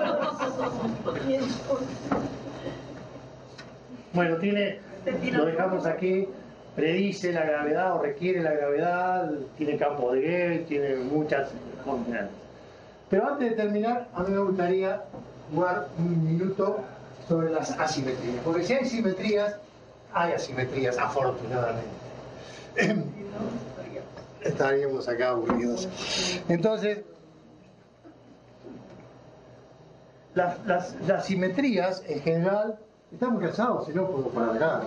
Bueno, lo dejamos aquí, predice la gravedad o requiere la gravedad, tiene campo de Gauss, tiene muchas condiciones. Pero antes de terminar, a mí me gustaría jugar un minuto sobre las asimetrías, porque si hay simetrías, hay asimetrías, afortunadamente. Estaríamos acá aburridos. Entonces, las simetrías en general, estamos cansados, si no puedo parar acá.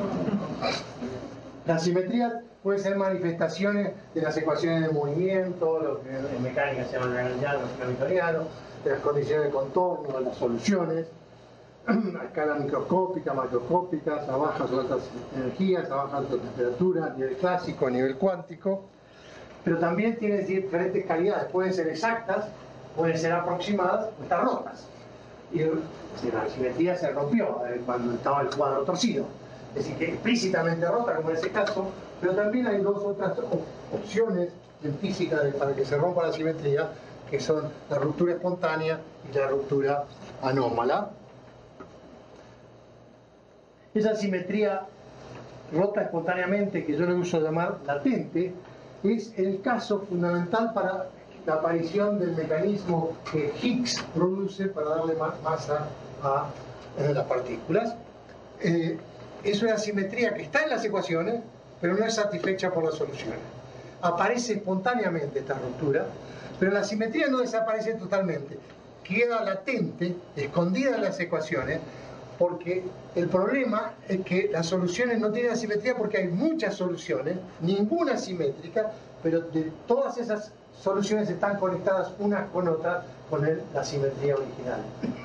Las simetrías pueden ser manifestaciones de las ecuaciones de movimiento, lo que en mecánica se llama lagrangiano, hamiltoniano, de las condiciones de contorno, de las soluciones, a escala microscópica, macroscópicas, a bajas o altas energías, a bajas o altas temperaturas, a nivel clásico, a nivel cuántico, pero también tienen diferentes calidades, pueden ser exactas, pueden ser aproximadas o estar rotas. Y la simetría se rompió cuando estaba el cuadro torcido, es decir, que explícitamente rota, como en ese caso, pero también hay dos otras opciones en física para que se rompa la simetría, que son la ruptura espontánea y la ruptura anómala. Esa simetría rota espontáneamente, que yo le uso llamar latente, es el caso fundamental para la aparición del mecanismo que Higgs produce para darle masa a las partículas. Es una simetría que está en las ecuaciones, pero no es satisfecha por las soluciones. Aparece espontáneamente esta ruptura, pero la simetría no desaparece totalmente, queda latente, escondida en las ecuaciones, porque el problema es que las soluciones no tienen asimetría porque hay muchas soluciones, ninguna simétrica, pero de todas esas soluciones están conectadas unas con otras con la simetría original.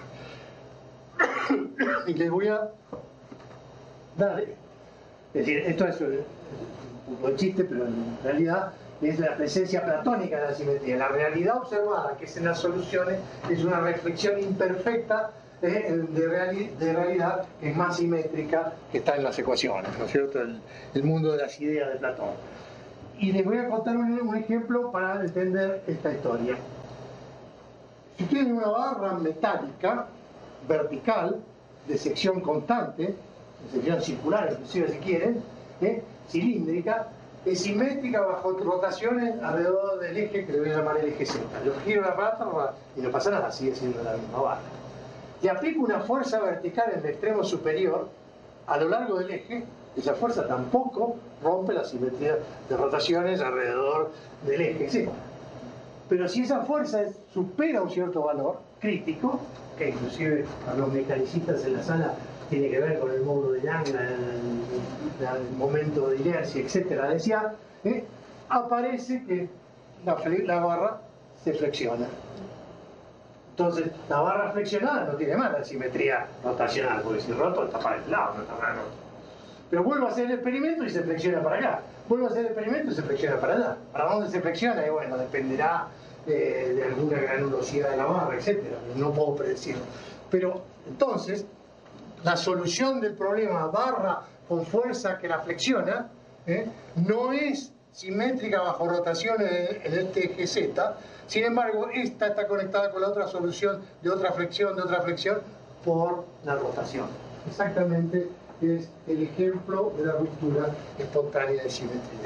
Y les voy a dar, es decir, esto es un poco de chiste, pero en realidad es la presencia platónica de la simetría. La realidad observada, que es en las soluciones, es una reflexión imperfecta de realidad que es más simétrica que está en las ecuaciones, ¿no es cierto? El mundo de las ideas de Platón. Y les voy a contar un ejemplo para entender esta historia. Si ustedes tienen una barra metálica vertical de sección constante, de sección circular inclusive si quieren, cilíndrica, es simétrica bajo rotaciones alrededor del eje que le voy a llamar el eje Z. Yo giro la barra y no pasa nada, sigue siendo la misma barra. Y aplico una fuerza vertical en el extremo superior a lo largo del eje, esa fuerza tampoco rompe la simetría de rotaciones alrededor del eje Z. Pero si esa fuerza supera un cierto valor crítico, que inclusive a los mecanicistas en la sala tiene que ver con el módulo de Young, el momento de inercia, etcétera, decía, aparece que la barra se flexiona. Entonces, la barra flexionada no tiene mala simetría rotacional, porque si roto está para el lado, no está para el otro. Pero vuelvo a hacer el experimento y se flexiona para acá. Vuelvo a hacer el experimento y se flexiona para allá. ¿Para dónde se flexiona? Y bueno, dependerá de alguna granulosidad de la barra, etcétera. No puedo predecirlo. Pero, entonces, la solución del problema barra con fuerza que la flexiona no es simétrica bajo rotaciones en este eje Z. Sin embargo, esta está conectada con la otra solución de otra flexión por la rotación. Exactamente es el ejemplo de la ruptura espontánea de simetría.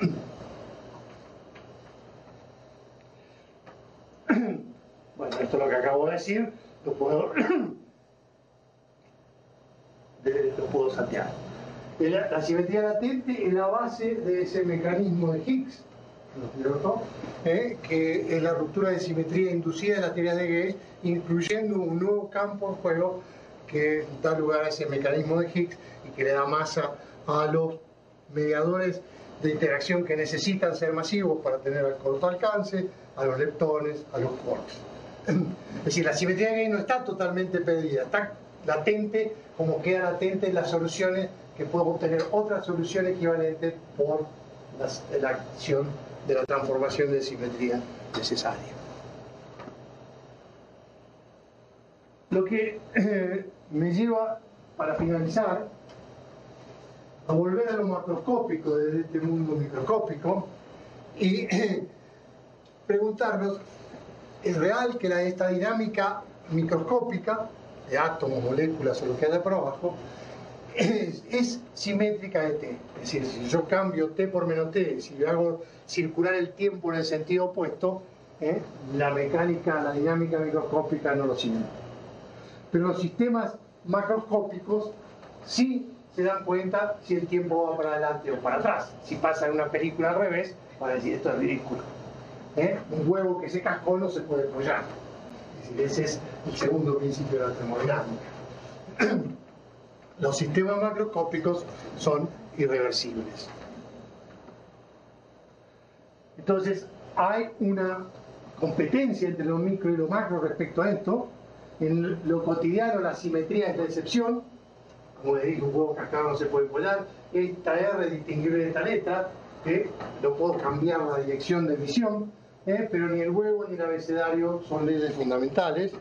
Bueno, esto es lo que acabo de decir, lo puedo saltear. La simetría latente es la base de ese mecanismo de Higgs, ¿no es cierto? Que es la ruptura de simetría inducida en la teoría de Gauss, incluyendo un nuevo campo en juego que da lugar a ese mecanismo de Higgs y que le da masa a los mediadores de interacción que necesitan ser masivos para tener corto alcance, a los leptones, a los quarks. Es decir, la simetría de Gauss no está totalmente perdida, está latente, como queda latente en las soluciones que puedo obtener otra solución equivalente por la acción de la transformación de simetría necesaria. Lo que me lleva, para finalizar, a volver a lo macroscópico de este mundo microscópico y preguntarnos, ¿es real que esta dinámica microscópica de átomos, moléculas o lo que haya por abajo es simétrica de T? Es decir, si yo cambio T por menos T, si yo hago circular el tiempo en el sentido opuesto, la mecánica, la dinámica microscópica no lo sigue. Pero los sistemas macroscópicos sí se dan cuenta si el tiempo va para adelante o para atrás. Si pasa en una película al revés, van a decir esto es ridículo. Un huevo que se cascó no se puede apoyar. Es decir, ese es el segundo principio de la termodinámica. Los sistemas macroscópicos son irreversibles. Entonces, hay una competencia entre lo micro y lo macro respecto a esto. En lo cotidiano, la simetría es la excepción. Como les dije, un huevo cascado no se puede apoyar. Esta R es distinguible de esta letra, que no puedo cambiar la dirección de emisión, pero ni el huevo ni el abecedario son leyes fundamentales.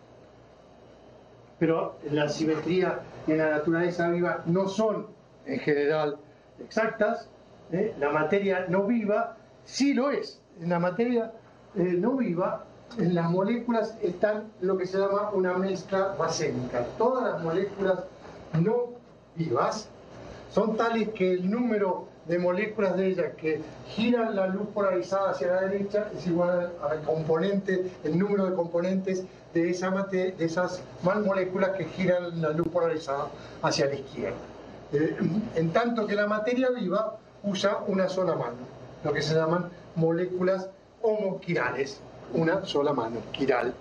Pero la simetría en la naturaleza viva no son en general exactas. La materia no viva sí lo es. En la materia no viva, en las moléculas están lo que se llama una mezcla racémica. Todas las moléculas no vivas son tales que el número de moléculas de ellas que giran la luz polarizada hacia la derecha es igual al componente, el número de componentes de esas moléculas que giran la luz polarizada hacia la izquierda. En tanto que la materia viva usa una sola mano, lo que se llaman moléculas homoquirales, una sola mano, quiral.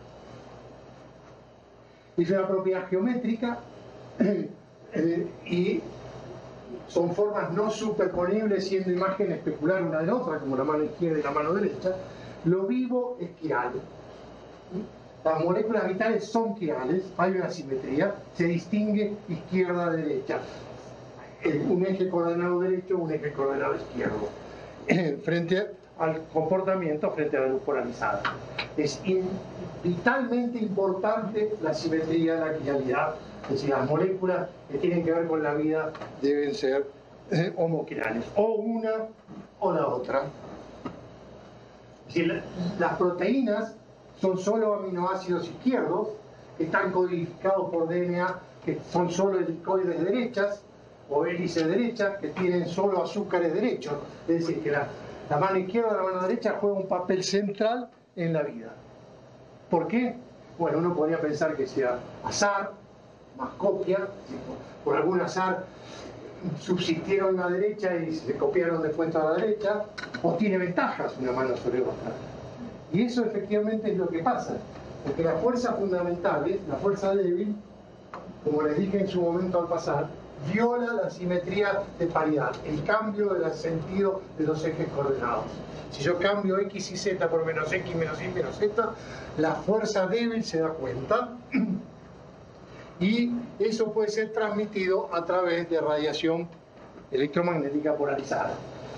Es una propiedad geométrica y son formas no superponibles, siendo imagen especular una de la otra, como la mano izquierda y la mano derecha. Lo vivo es quiral. Las moléculas vitales son quirales, hay una simetría, se distingue izquierda-derecha. Un eje coordenado derecho, un eje coordenado izquierdo. Frente al comportamiento, frente a la luz polarizada. Es vitalmente importante la simetría, la quiralidad. Es decir, las moléculas que tienen que ver con la vida deben ser homoquirales, o una o la otra. Es decir, las proteínas son solo aminoácidos izquierdos, que están codificados por DNA, que son solo helicoides derechas, o hélices derechas, que tienen solo azúcares derechos. Es decir, que la mano izquierda o la mano derecha juega un papel central en la vida. ¿Por qué? Bueno, uno podría pensar que sea azar, más copia, por algún azar subsistieron a la derecha y se copiaron después a la derecha, o tiene ventajas una mano sobre otra. Y eso efectivamente es lo que pasa, porque las fuerzas fundamentales, la fuerza débil, como les dije en su momento al pasar, viola la simetría de paridad, el cambio del sentido de los ejes coordenados. Si yo cambio x y z por menos x menos y menos z, la fuerza débil se da cuenta y eso puede ser transmitido a través de radiación electromagnética polarizada.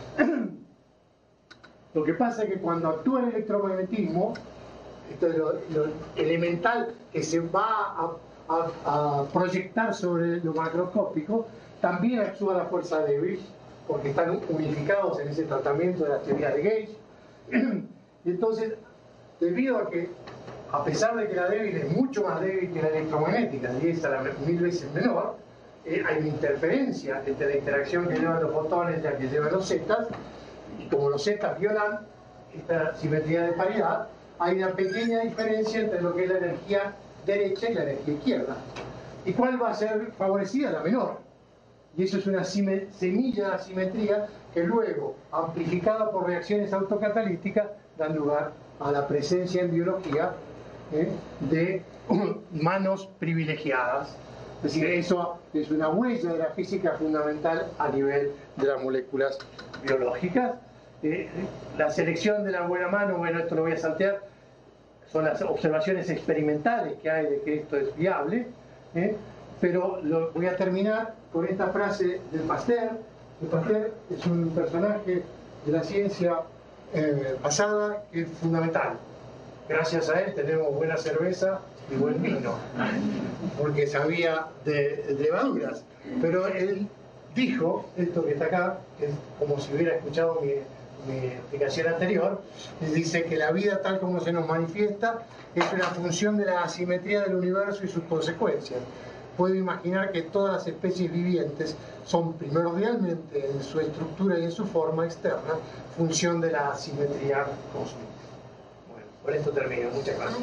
Lo que pasa es que cuando actúa el electromagnetismo, esto es lo elemental que se va a proyectar sobre lo macroscópico, también actúa la fuerza débil, porque están unificados en ese tratamiento de la teoría de Gauge. Y entonces, debido a que, a pesar de que la débil es mucho más débil que la electromagnética, 10 a la 1000 veces menor, hay una interferencia entre la interacción que llevan los fotones y la que llevan los zetas, y como los zetas violan esta simetría de paridad, hay una pequeña diferencia entre lo que es la energía derecha y la energía izquierda. ¿Y cuál va a ser favorecida? La menor. Y eso es una semilla de asimetría que luego, amplificada por reacciones autocatalíticas, dan lugar a la presencia en biología de manos privilegiadas. Es decir, eso es una huella de la física fundamental a nivel de las moléculas biológicas. La selección de la buena mano, bueno, esto lo voy a saltear, son las observaciones experimentales que hay de que esto es viable, pero voy a terminar con esta frase del Pasteur. El Pasteur es un personaje de la ciencia pasada que es fundamental. Gracias a él tenemos buena cerveza y buen vino, porque sabía de levaduras. Pero él dijo, esto que está acá, que es como si hubiera escuchado mi explicación anterior, dice que la vida tal como se nos manifiesta es una función de la asimetría del universo y sus consecuencias. Puedo imaginar que todas las especies vivientes son primordialmente en su estructura y en su forma externa función de la asimetría cósmica. Bueno, con esto termino. Muchas gracias.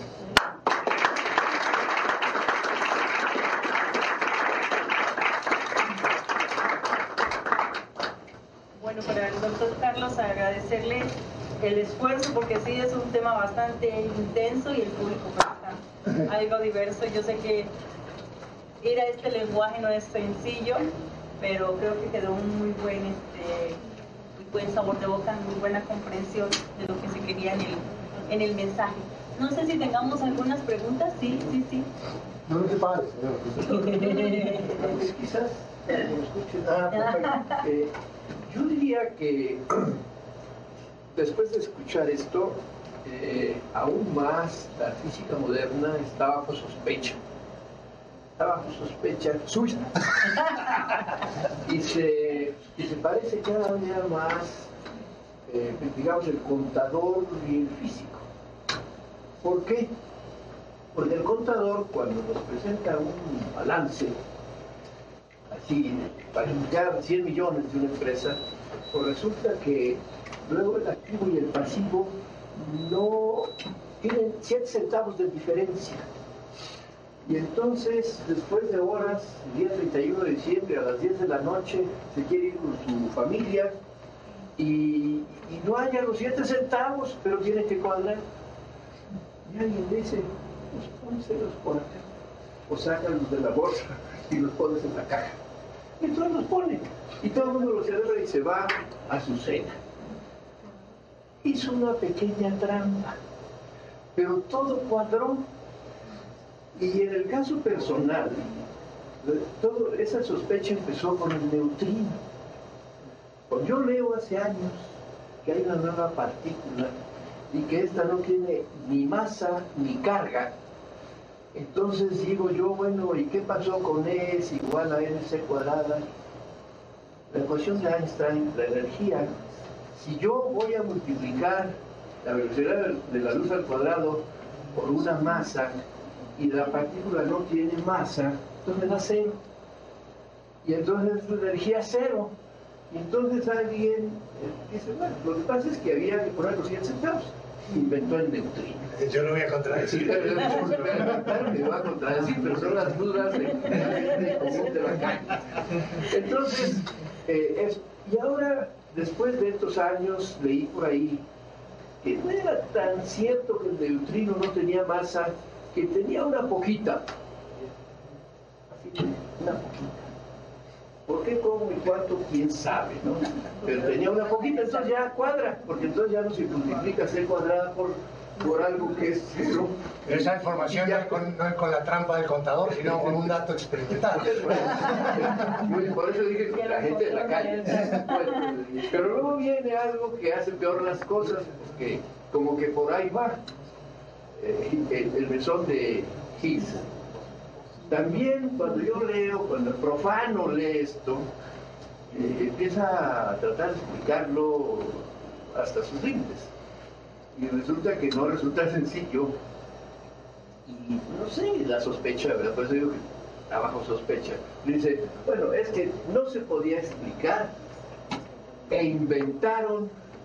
Bueno, para el doctor Carlos agradecerle el esfuerzo, porque sí es un tema bastante intenso y el público está algo diverso. Yo sé que ir a este lenguaje no es sencillo, pero creo que quedó un muy buen sabor de boca, muy buena comprensión de lo que se quería en el mensaje. No sé si tengamos algunas preguntas. Sí. No te pares, Quizás me escuchen. Yo diría que después de escuchar esto, aún más la física moderna está bajo sospecha. Está bajo sospecha suya. y se parece cada día más, digamos, el contador y el físico. ¿Por qué? Porque el contador, cuando nos presenta un balance, así, para indicar 100 millones de una empresa, pues resulta que luego el activo y el pasivo no tienen 7 centavos de diferencia. Y entonces, después de horas, el día 31 de diciembre a las 10 de la noche, se quiere ir con su familia y no haya los 7 centavos, pero tiene que cuadrar. Y alguien dice, pues pónselos por acá, o sácalos de la bolsa y los pones en la caja. Y entonces los pone, y todo el mundo los celebra y se va a su cena. Hizo una pequeña trampa, pero todo cuadró. Y en el caso personal, toda esa sospecha empezó con el neutrino. Pues yo leo hace años que hay una nueva partícula y que esta no tiene ni masa ni carga. Entonces digo yo, bueno, ¿y qué pasó con E es igual a mc cuadrada? La ecuación de Einstein, la energía, si yo voy a multiplicar la velocidad de la luz al cuadrado por una masa y la partícula no tiene masa, entonces me da 0. Y entonces la energía es 0. Y entonces alguien dice, bueno, lo que pasa es que había que poner los 100 centavos. Inventó el neutrino. Yo lo voy a contradecir. Me va a contradecir, pero son las dudas de común de la calle. Entonces, y ahora, después de estos años, leí por ahí que no era tan cierto que el neutrino no tenía masa, que tenía una poquita. Así, una poquita. ¿Por qué, cómo y cuánto? ¿Quién sabe, no? Pero tenía una poquita, entonces ya cuadra, porque entonces ya no se multiplica c cuadrada por algo que es 0. Pero esa información no es con la trampa del contador, sino con un dato experimental. Por eso dije que la gente de la calle. Pero luego viene algo que hace peor las cosas, porque como que por ahí va el mesón de Higgs. También cuando yo leo, cuando el profano lee esto, empieza a tratar de explicarlo hasta sus límites. Y resulta que no resulta sencillo. Y no sé, la sospecha, ¿verdad? Por eso digo que está bajo sospecha. Dice, bueno, es que no se podía explicar e inventaron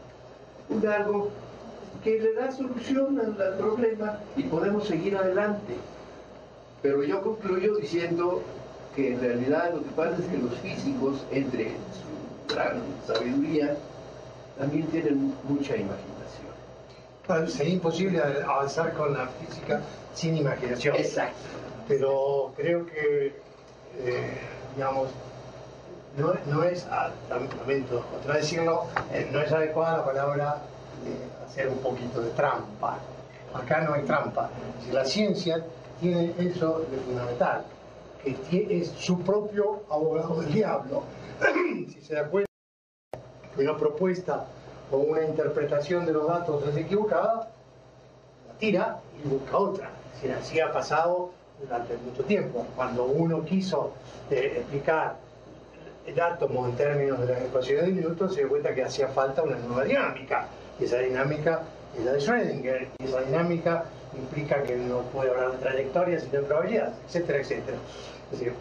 algo que le da solución al problema y podemos seguir adelante. Pero yo concluyo diciendo que en realidad lo que pasa es que los físicos, entre su gran sabiduría, también tienen mucha imaginación. Sería imposible avanzar con la física sin imaginación. Exacto. Pero creo que, digamos, no es, lamento contradecirlo, no es adecuada la palabra de hacer un poquito de trampa. Acá no hay trampa. Si la ciencia tiene eso de fundamental, que es su propio abogado del diablo. Si se da cuenta que una propuesta o una interpretación de los datos es equivocada, la tira y busca otra. Es decir, así ha pasado durante mucho tiempo. Cuando uno quiso explicar el átomo en términos de las ecuaciones de Newton, se dio cuenta que hacía falta una nueva dinámica. Y esa dinámica es la de Schrödinger. Y esa dinámica implica que no puede hablar de trayectorias sino de probabilidades, etcétera, etcétera. Es decir,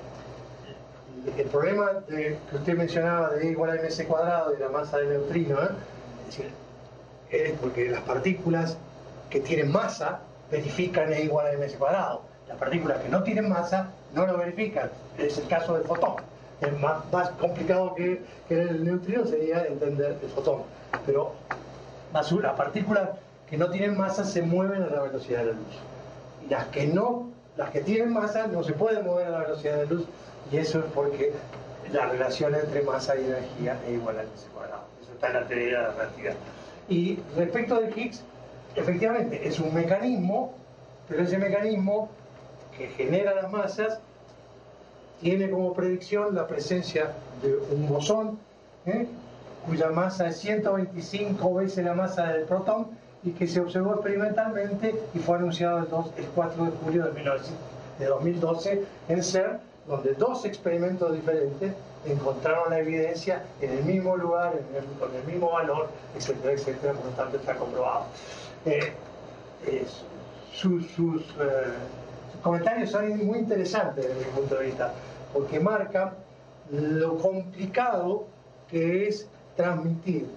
el problema que usted mencionaba de E igual a mc cuadrado y la masa del neutrino, es decir, es porque las partículas que tienen masa verifican E igual a mc cuadrado. Las partículas que no tienen masa no lo verifican. Es el caso del fotón. Es más complicado que el neutrino sería entender el fotón. Pero las partículas que no tienen masa se mueven a la velocidad de la luz. Y las que tienen masa no se pueden mover a la velocidad de la luz, y eso es porque la relación entre masa y energía es igual a mc cuadrado. Eso está en la teoría de la relatividad. Y respecto del Higgs, efectivamente es un mecanismo, pero ese mecanismo que genera las masas tiene como predicción la presencia de un bosón, cuya masa es 125 veces la masa del protón, y que se observó experimentalmente y fue anunciado el 4 de julio de 2012 en CERN, donde 2 experimentos diferentes encontraron la evidencia en el mismo lugar, con el mismo valor, etcétera, etcétera. Por lo tanto está comprobado. Sus comentarios son muy interesantes desde mi punto de vista, porque marcan lo complicado que es transmitir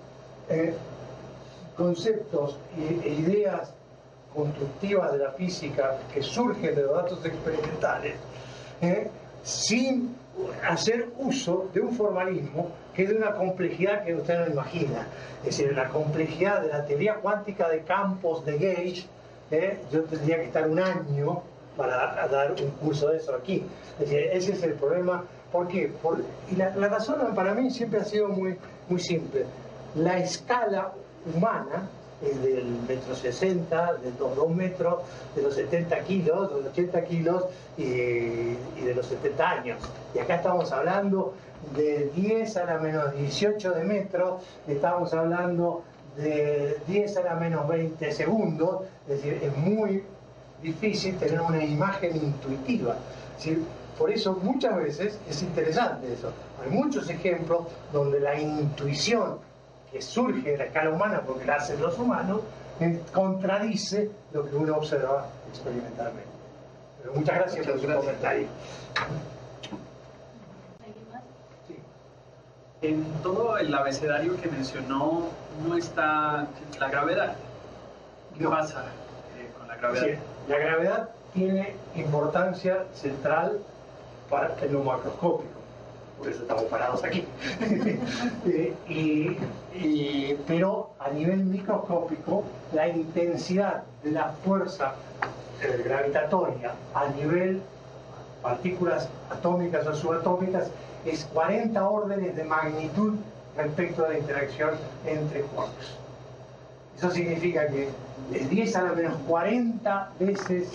conceptos e ideas constructivas de la física que surgen de los datos experimentales, sin hacer uso de un formalismo que es de una complejidad que usted no imagina. Es decir, la complejidad de la teoría cuántica de campos de Gauge, yo tendría que estar un año para dar un curso de eso aquí. Es decir, ese es el problema. ¿Por qué? Y la razón para mí siempre ha sido muy, muy simple. La escala humana es del 1,60 m, de los 2 metros, de los 70 kilos, de los 80 kilos y de los 70 años. Y acá estamos hablando de 10 a la menos 18 de metros, estamos hablando de 10 a la menos 20 segundos, es decir, es muy difícil tener una imagen intuitiva. Es decir, por eso muchas veces es interesante eso. Hay muchos ejemplos donde la intuición que surge de la escala humana, porque la hacen los humanos, contradice lo que uno observa experimentalmente. Pero muchas gracias por su comentario. En todo el abecedario que mencionó no está la gravedad. ¿Qué pasa con la gravedad? Sí, la gravedad tiene importancia central en lo macroscópico, por eso estamos parados aquí. Pero a nivel microscópico, la intensidad de la fuerza gravitatoria a nivel partículas atómicas o subatómicas es 40 órdenes de magnitud respecto a la interacción entre quarks. Eso significa que es 10 a la menos 40 veces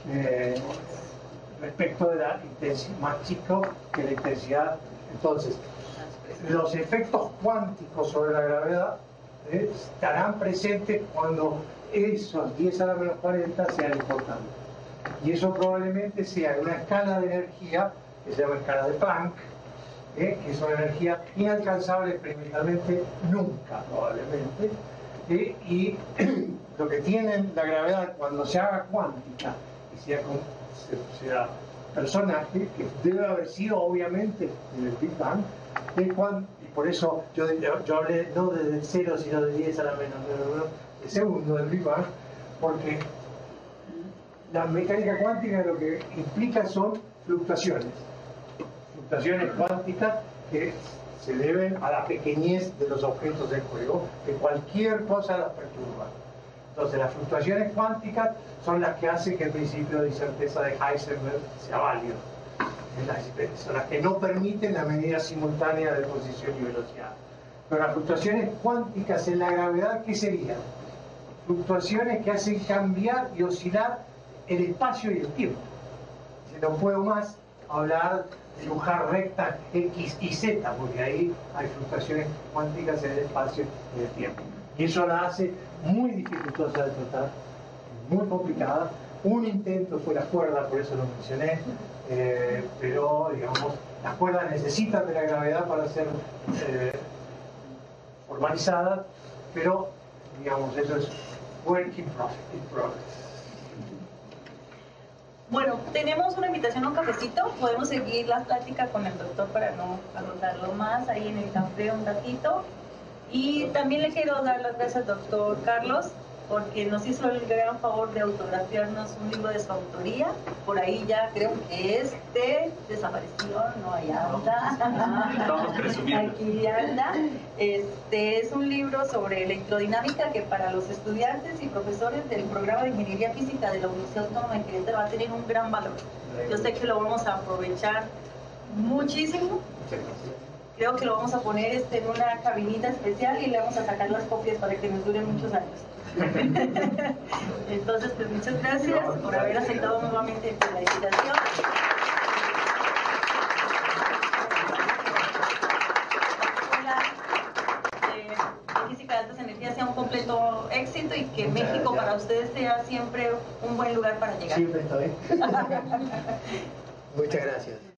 respecto de la intensidad, más chico que la intensidad. Entonces, los efectos cuánticos sobre la gravedad estarán presentes cuando esos 10 a la menos 40 sean importantes. Y eso probablemente sea en una escala de energía que se llama escala de Planck, que es una energía inalcanzable experimentalmente nunca, probablemente. Y lo que tiene la gravedad cuando se haga cuántica y sea personaje, que debe haber sido obviamente en el Big Bang, y por eso yo hablé no de 0 sino de 10 a la menos de segundo del Big Bang, porque la mecánica cuántica lo que implica son fluctuaciones cuánticas que se deben a la pequeñez de los objetos del juego, que cualquier cosa las perturba. Entonces las fluctuaciones cuánticas son las que hacen que el principio de incerteza de Heisenberg sea válido. Son las que no permiten la medida simultánea de posición y velocidad. Pero las fluctuaciones cuánticas en la gravedad, ¿qué serían? Fluctuaciones que hacen cambiar y oscilar el espacio y el tiempo. Si no puedo más hablar de dibujar rectas X y Z, porque ahí hay fluctuaciones cuánticas en el espacio y en el tiempo. Y eso la hace muy dificultosa de tratar, muy complicada. Un intento fue la cuerda, por eso lo mencioné, pero digamos, las cuerdas necesitan de la gravedad para ser formalizadas, pero digamos, eso es work in progress. Bueno, tenemos una invitación a un cafecito, podemos seguir la plática con el doctor para no agotarlo más ahí en el café un ratito. Y también le quiero dar las gracias al doctor Carlos, porque nos hizo el gran favor de autografiarnos un libro de su autoría. Por ahí ya creo que desapareció, no, allá anda. Estamos presumiendo. Aquí anda. Es un libro sobre electrodinámica que para los estudiantes y profesores del programa de Ingeniería Física de la Universidad Autónoma de Querétaro va a tener un gran valor. Yo sé que lo vamos a aprovechar muchísimo. Creo que lo vamos a poner en una cabinita especial y le vamos a sacar las copias para que nos duren muchos años. Entonces, pues muchas gracias por haber aceptado nuevamente la invitación. La física de altas energías sea un completo éxito y que México para ustedes sea siempre un buen lugar para llegar. Siempre estoy. Muchas gracias.